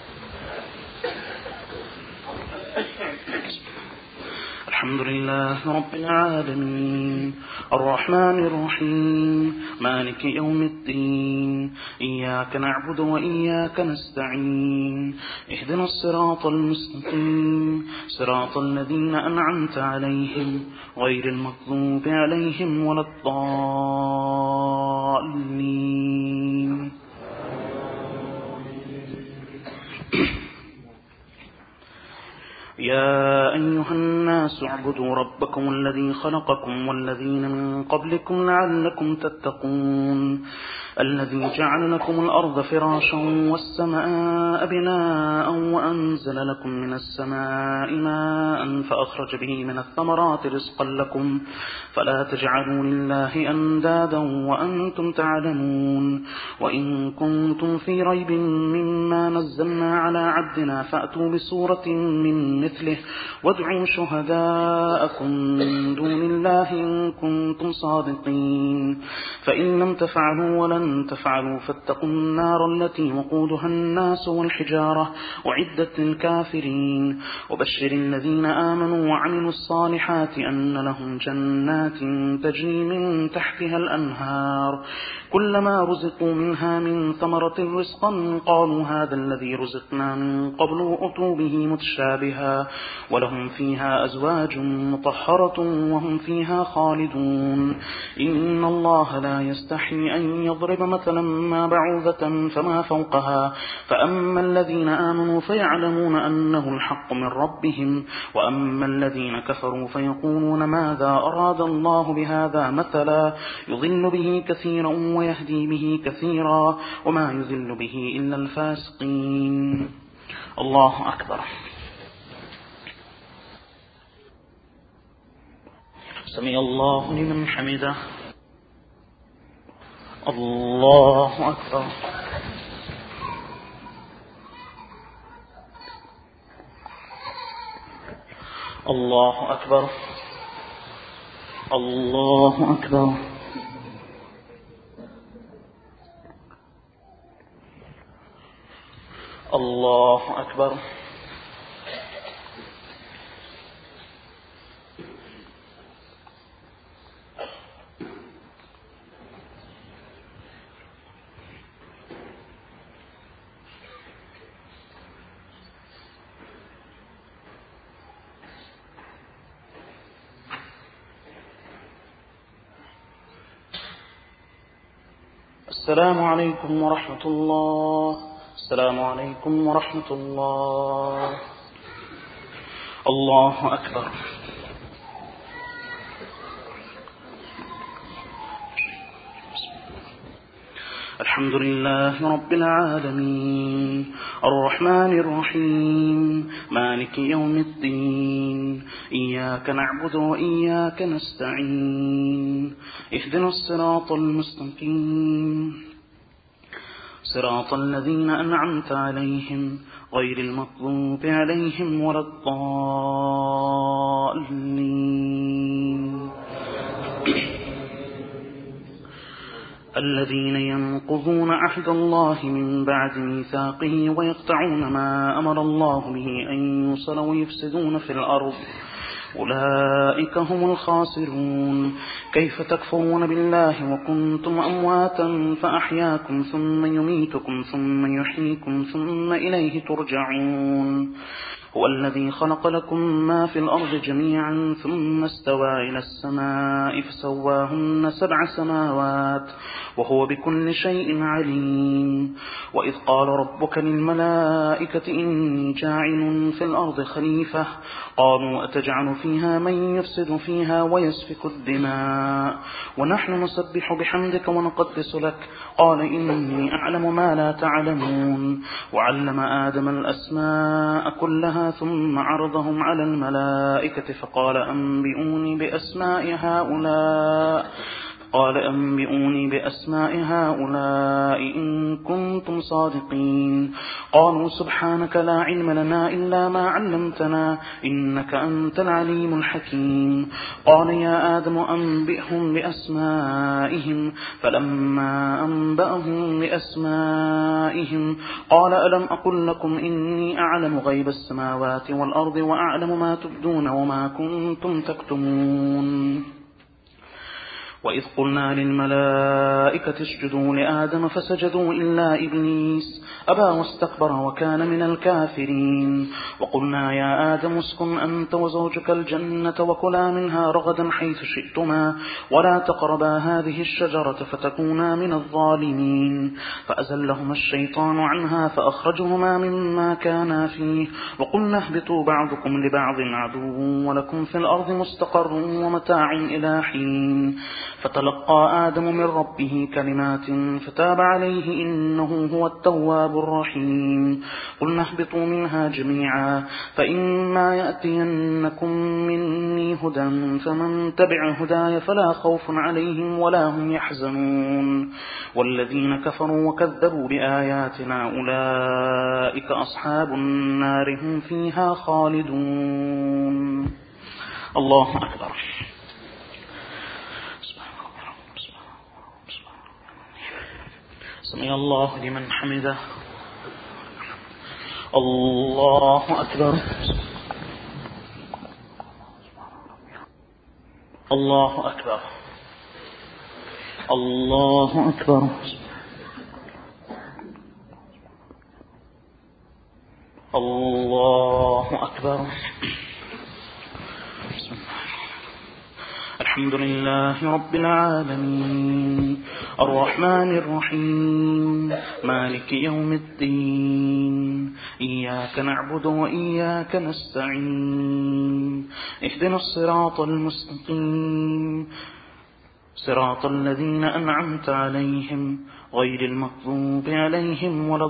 الحمد لله رب العالمين الرحمن الرحيم مالك يوم الدين إياك نعبد وإياك نستعين اهدنا الصراط المستقيم صراط الذين أنعمت عليهم غير المغضوب عليهم ولا الضالين. يا أيها الناس اعبدوا ربكم الذي خلقكم والذين من قبلكم لعلكم تتقون الذي جعل لكم الأرض فراشا والسماء بناء وأنزل لكم من السماء ماء فأخرج به من الثمرات رزقا لكم فلا تجعلوا لله أندادا وأنتم تعلمون وإن كنتم في ريب مما نزلنا على عبدنا فأتوا بسورة من مثله وادعوا شهداءكم من دون الله إن كنتم صادقين فإن لم تفعلوا ولن تفعلوا فاتقوا النار التي وقودها الناس والحجارة أعدت للكافرين وبشر الذين آمنوا وعملوا الصالحات أن لهم جنات تجري من تحتها الأنهار كلما رزقوا منها من ثمرة رزقا قالوا هذا الذي رزقنا من قبل وأتوا به متشابها ولهم فيها أزواج مطهرة وهم فيها خالدون إن الله لا يستحي أن يضرب مثلا ما بعوضة فما فوقها فأما الذين آمنوا فيعلمون أنه الحق من ربهم وأما الذين كفروا فيقولون ماذا أراد الله بهذا مثلا يضل به كثيرا ويهدي به كثيرا وما يذل به إلا الفاسقين. الله أكبر. سمع الله لمن حمده. الله أكبر. الله أكبر. الله أكبر. الله أكبر. السلام عليكم ورحمة الله. السلام عليكم ورحمة الله. الله أكبر. الحمد لله رب العالمين الرحمن الرحيم مالك يوم الدين إياك نعبد وإياك نستعين اهدنا الصراط المستقيم صراط الذين أنعمت عليهم غير المغضوب عليهم ولا الضالين. الذين ينقضون عهد الله من بعد ميثاقه ويقطعون ما أمر الله به أن يوصل ويفسدون في الأرض أولئك هم الخاسرون. كيف تكفرون بالله وكنتم أمواتا فأحياكم ثم يميتكم ثم يحييكم ثم إليه ترجعون. هو الذي خلق لكم ما في الأرض جميعا ثم استوى إلى السماء فسواهن 7 سماوات وهو بكل شيء عليم. وإذ قال ربك للملائكة إني جاعل في الأرض خليفة قالوا أتجعل فيها من يفسد فيها ويسفك الدماء ونحن نسبح بحمدك ونقدس لك قال إني أعلم ما لا تعلمون. وعلم آدم الأسماء كلها ثم عرضهم على الملائكة فقال أنبئوني بأسماء هؤلاء قال أنبئوني بأسماء هؤلاء إن كنتم صادقين. قالوا سبحانك لا علم لنا إلا ما علمتنا إنك أنت العليم الحكيم. قال يا آدم أنبئهم بأسمائهم. فلما أنبأهم بأسمائهم قال ألم أقل لكم إني أعلم غيب السماوات والأرض وأعلم ما تبدون وما كنتم تكتمون. وإذ قلنا للملائكة اسجدوا لآدم فسجدوا إلا إبليس أبى واستكبر وكان من الكافرين. وقلنا يا آدم اسكن أنت وزوجك الجنة وكلا منها رغدا حيث شئتما ولا تقربا هذه الشجرة فتكونا من الظالمين. فأزلهما الشيطان عنها فأخرجهما مما كانا فيه وقلنا اهبطوا بعضكم لبعض عدو ولكم في الأرض مستقر ومتاع إلى حين. فتلقى آدم من ربه كلمات فتاب عليه إنه هو التواب الرحيم. قلنا اهبطوا منها جميعا فإما يأتينكم مني هدى فمن تبع هداي فلا خوف عليهم ولا هم يحزنون. والذين كفروا وكذبوا بآياتنا أولئك أصحاب النار هم فيها خالدون. الله أكبر. سمع الله لمن حمده. الله أكبر. الله أكبر. الله أكبر. الله أكبر. الحمد لله رب العالمين الرحمن الرحيم مالك يوم الدين إياك نعبد وإياك نستعين اهدنا الصراط المستقيم صراط الذين أنعمت عليهم غير المغضوب عليهم ولا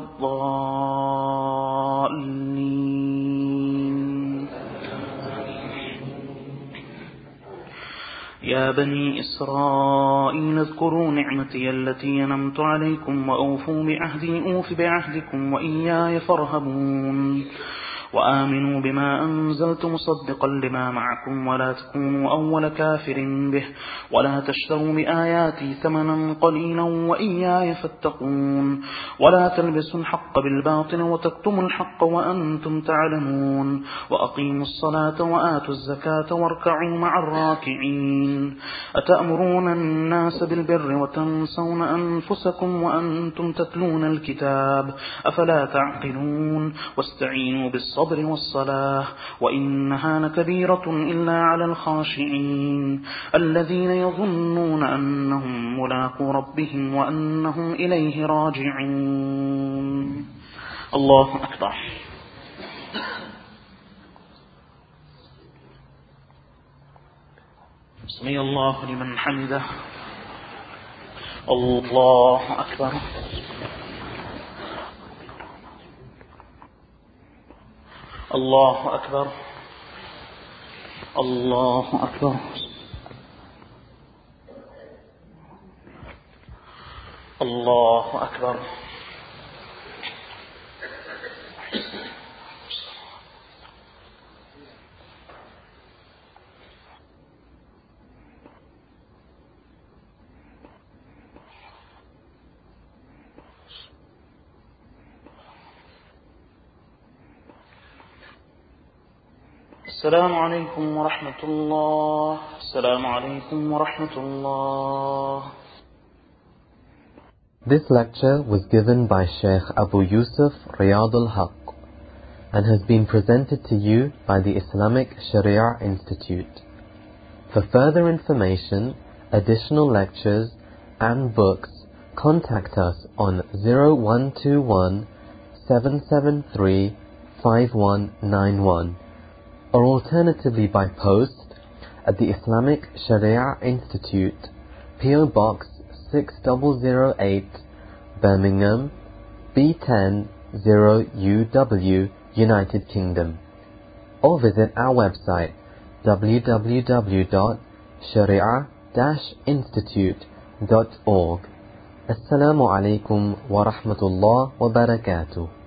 الضالين. يا بني إسرائيل اذكروا نعمتي التي أنعمت عليكم وأوفوا بعهدي أوف بعهدكم وإياي فارهبون. وآمنوا بما أنزلت مصدقا لما معكم ولا تكونوا أول كافر به ولا تشتروا بآياتي ثمنا قليلا وإياي فاتقون. ولا تلبسوا الحق بالباطل وتكتموا الحق وأنتم تعلمون. وأقيموا الصلاة وآتوا الزكاة واركعوا مع الراكعين. أتأمرون الناس بالبر وتنسون أنفسكم وأنتم تتلون الكتاب أفلا تعقلون. واستعينوا بالصبر والصلاة وإنها لكبيرة إلا على الخاشعين الذين يظنون أنهم ملاقو ربهم وأنهم إليه راجعون. الله أكبر. سمع الله لمن حمده. الله أكبر. الله أكبر. الله أكبر. الله أكبر. السلام عليكم ورحمة الله. السلام عليكم ورحمة الله. This lecture was given by Sheikh Abu Yusuf Riyad al-Haq and has been presented to you by the Islamic Sharia Institute. For further information, additional lectures and books, contact us on 0121 773 5191 or alternatively by post at the Islamic Sharia Institute, PO Box 6008, Birmingham, B10 0UW, United Kingdom, or visit our website www.sharia.org. islamic-institute.org. Assalamu alaikum wa rahmatullah wa barakatuh.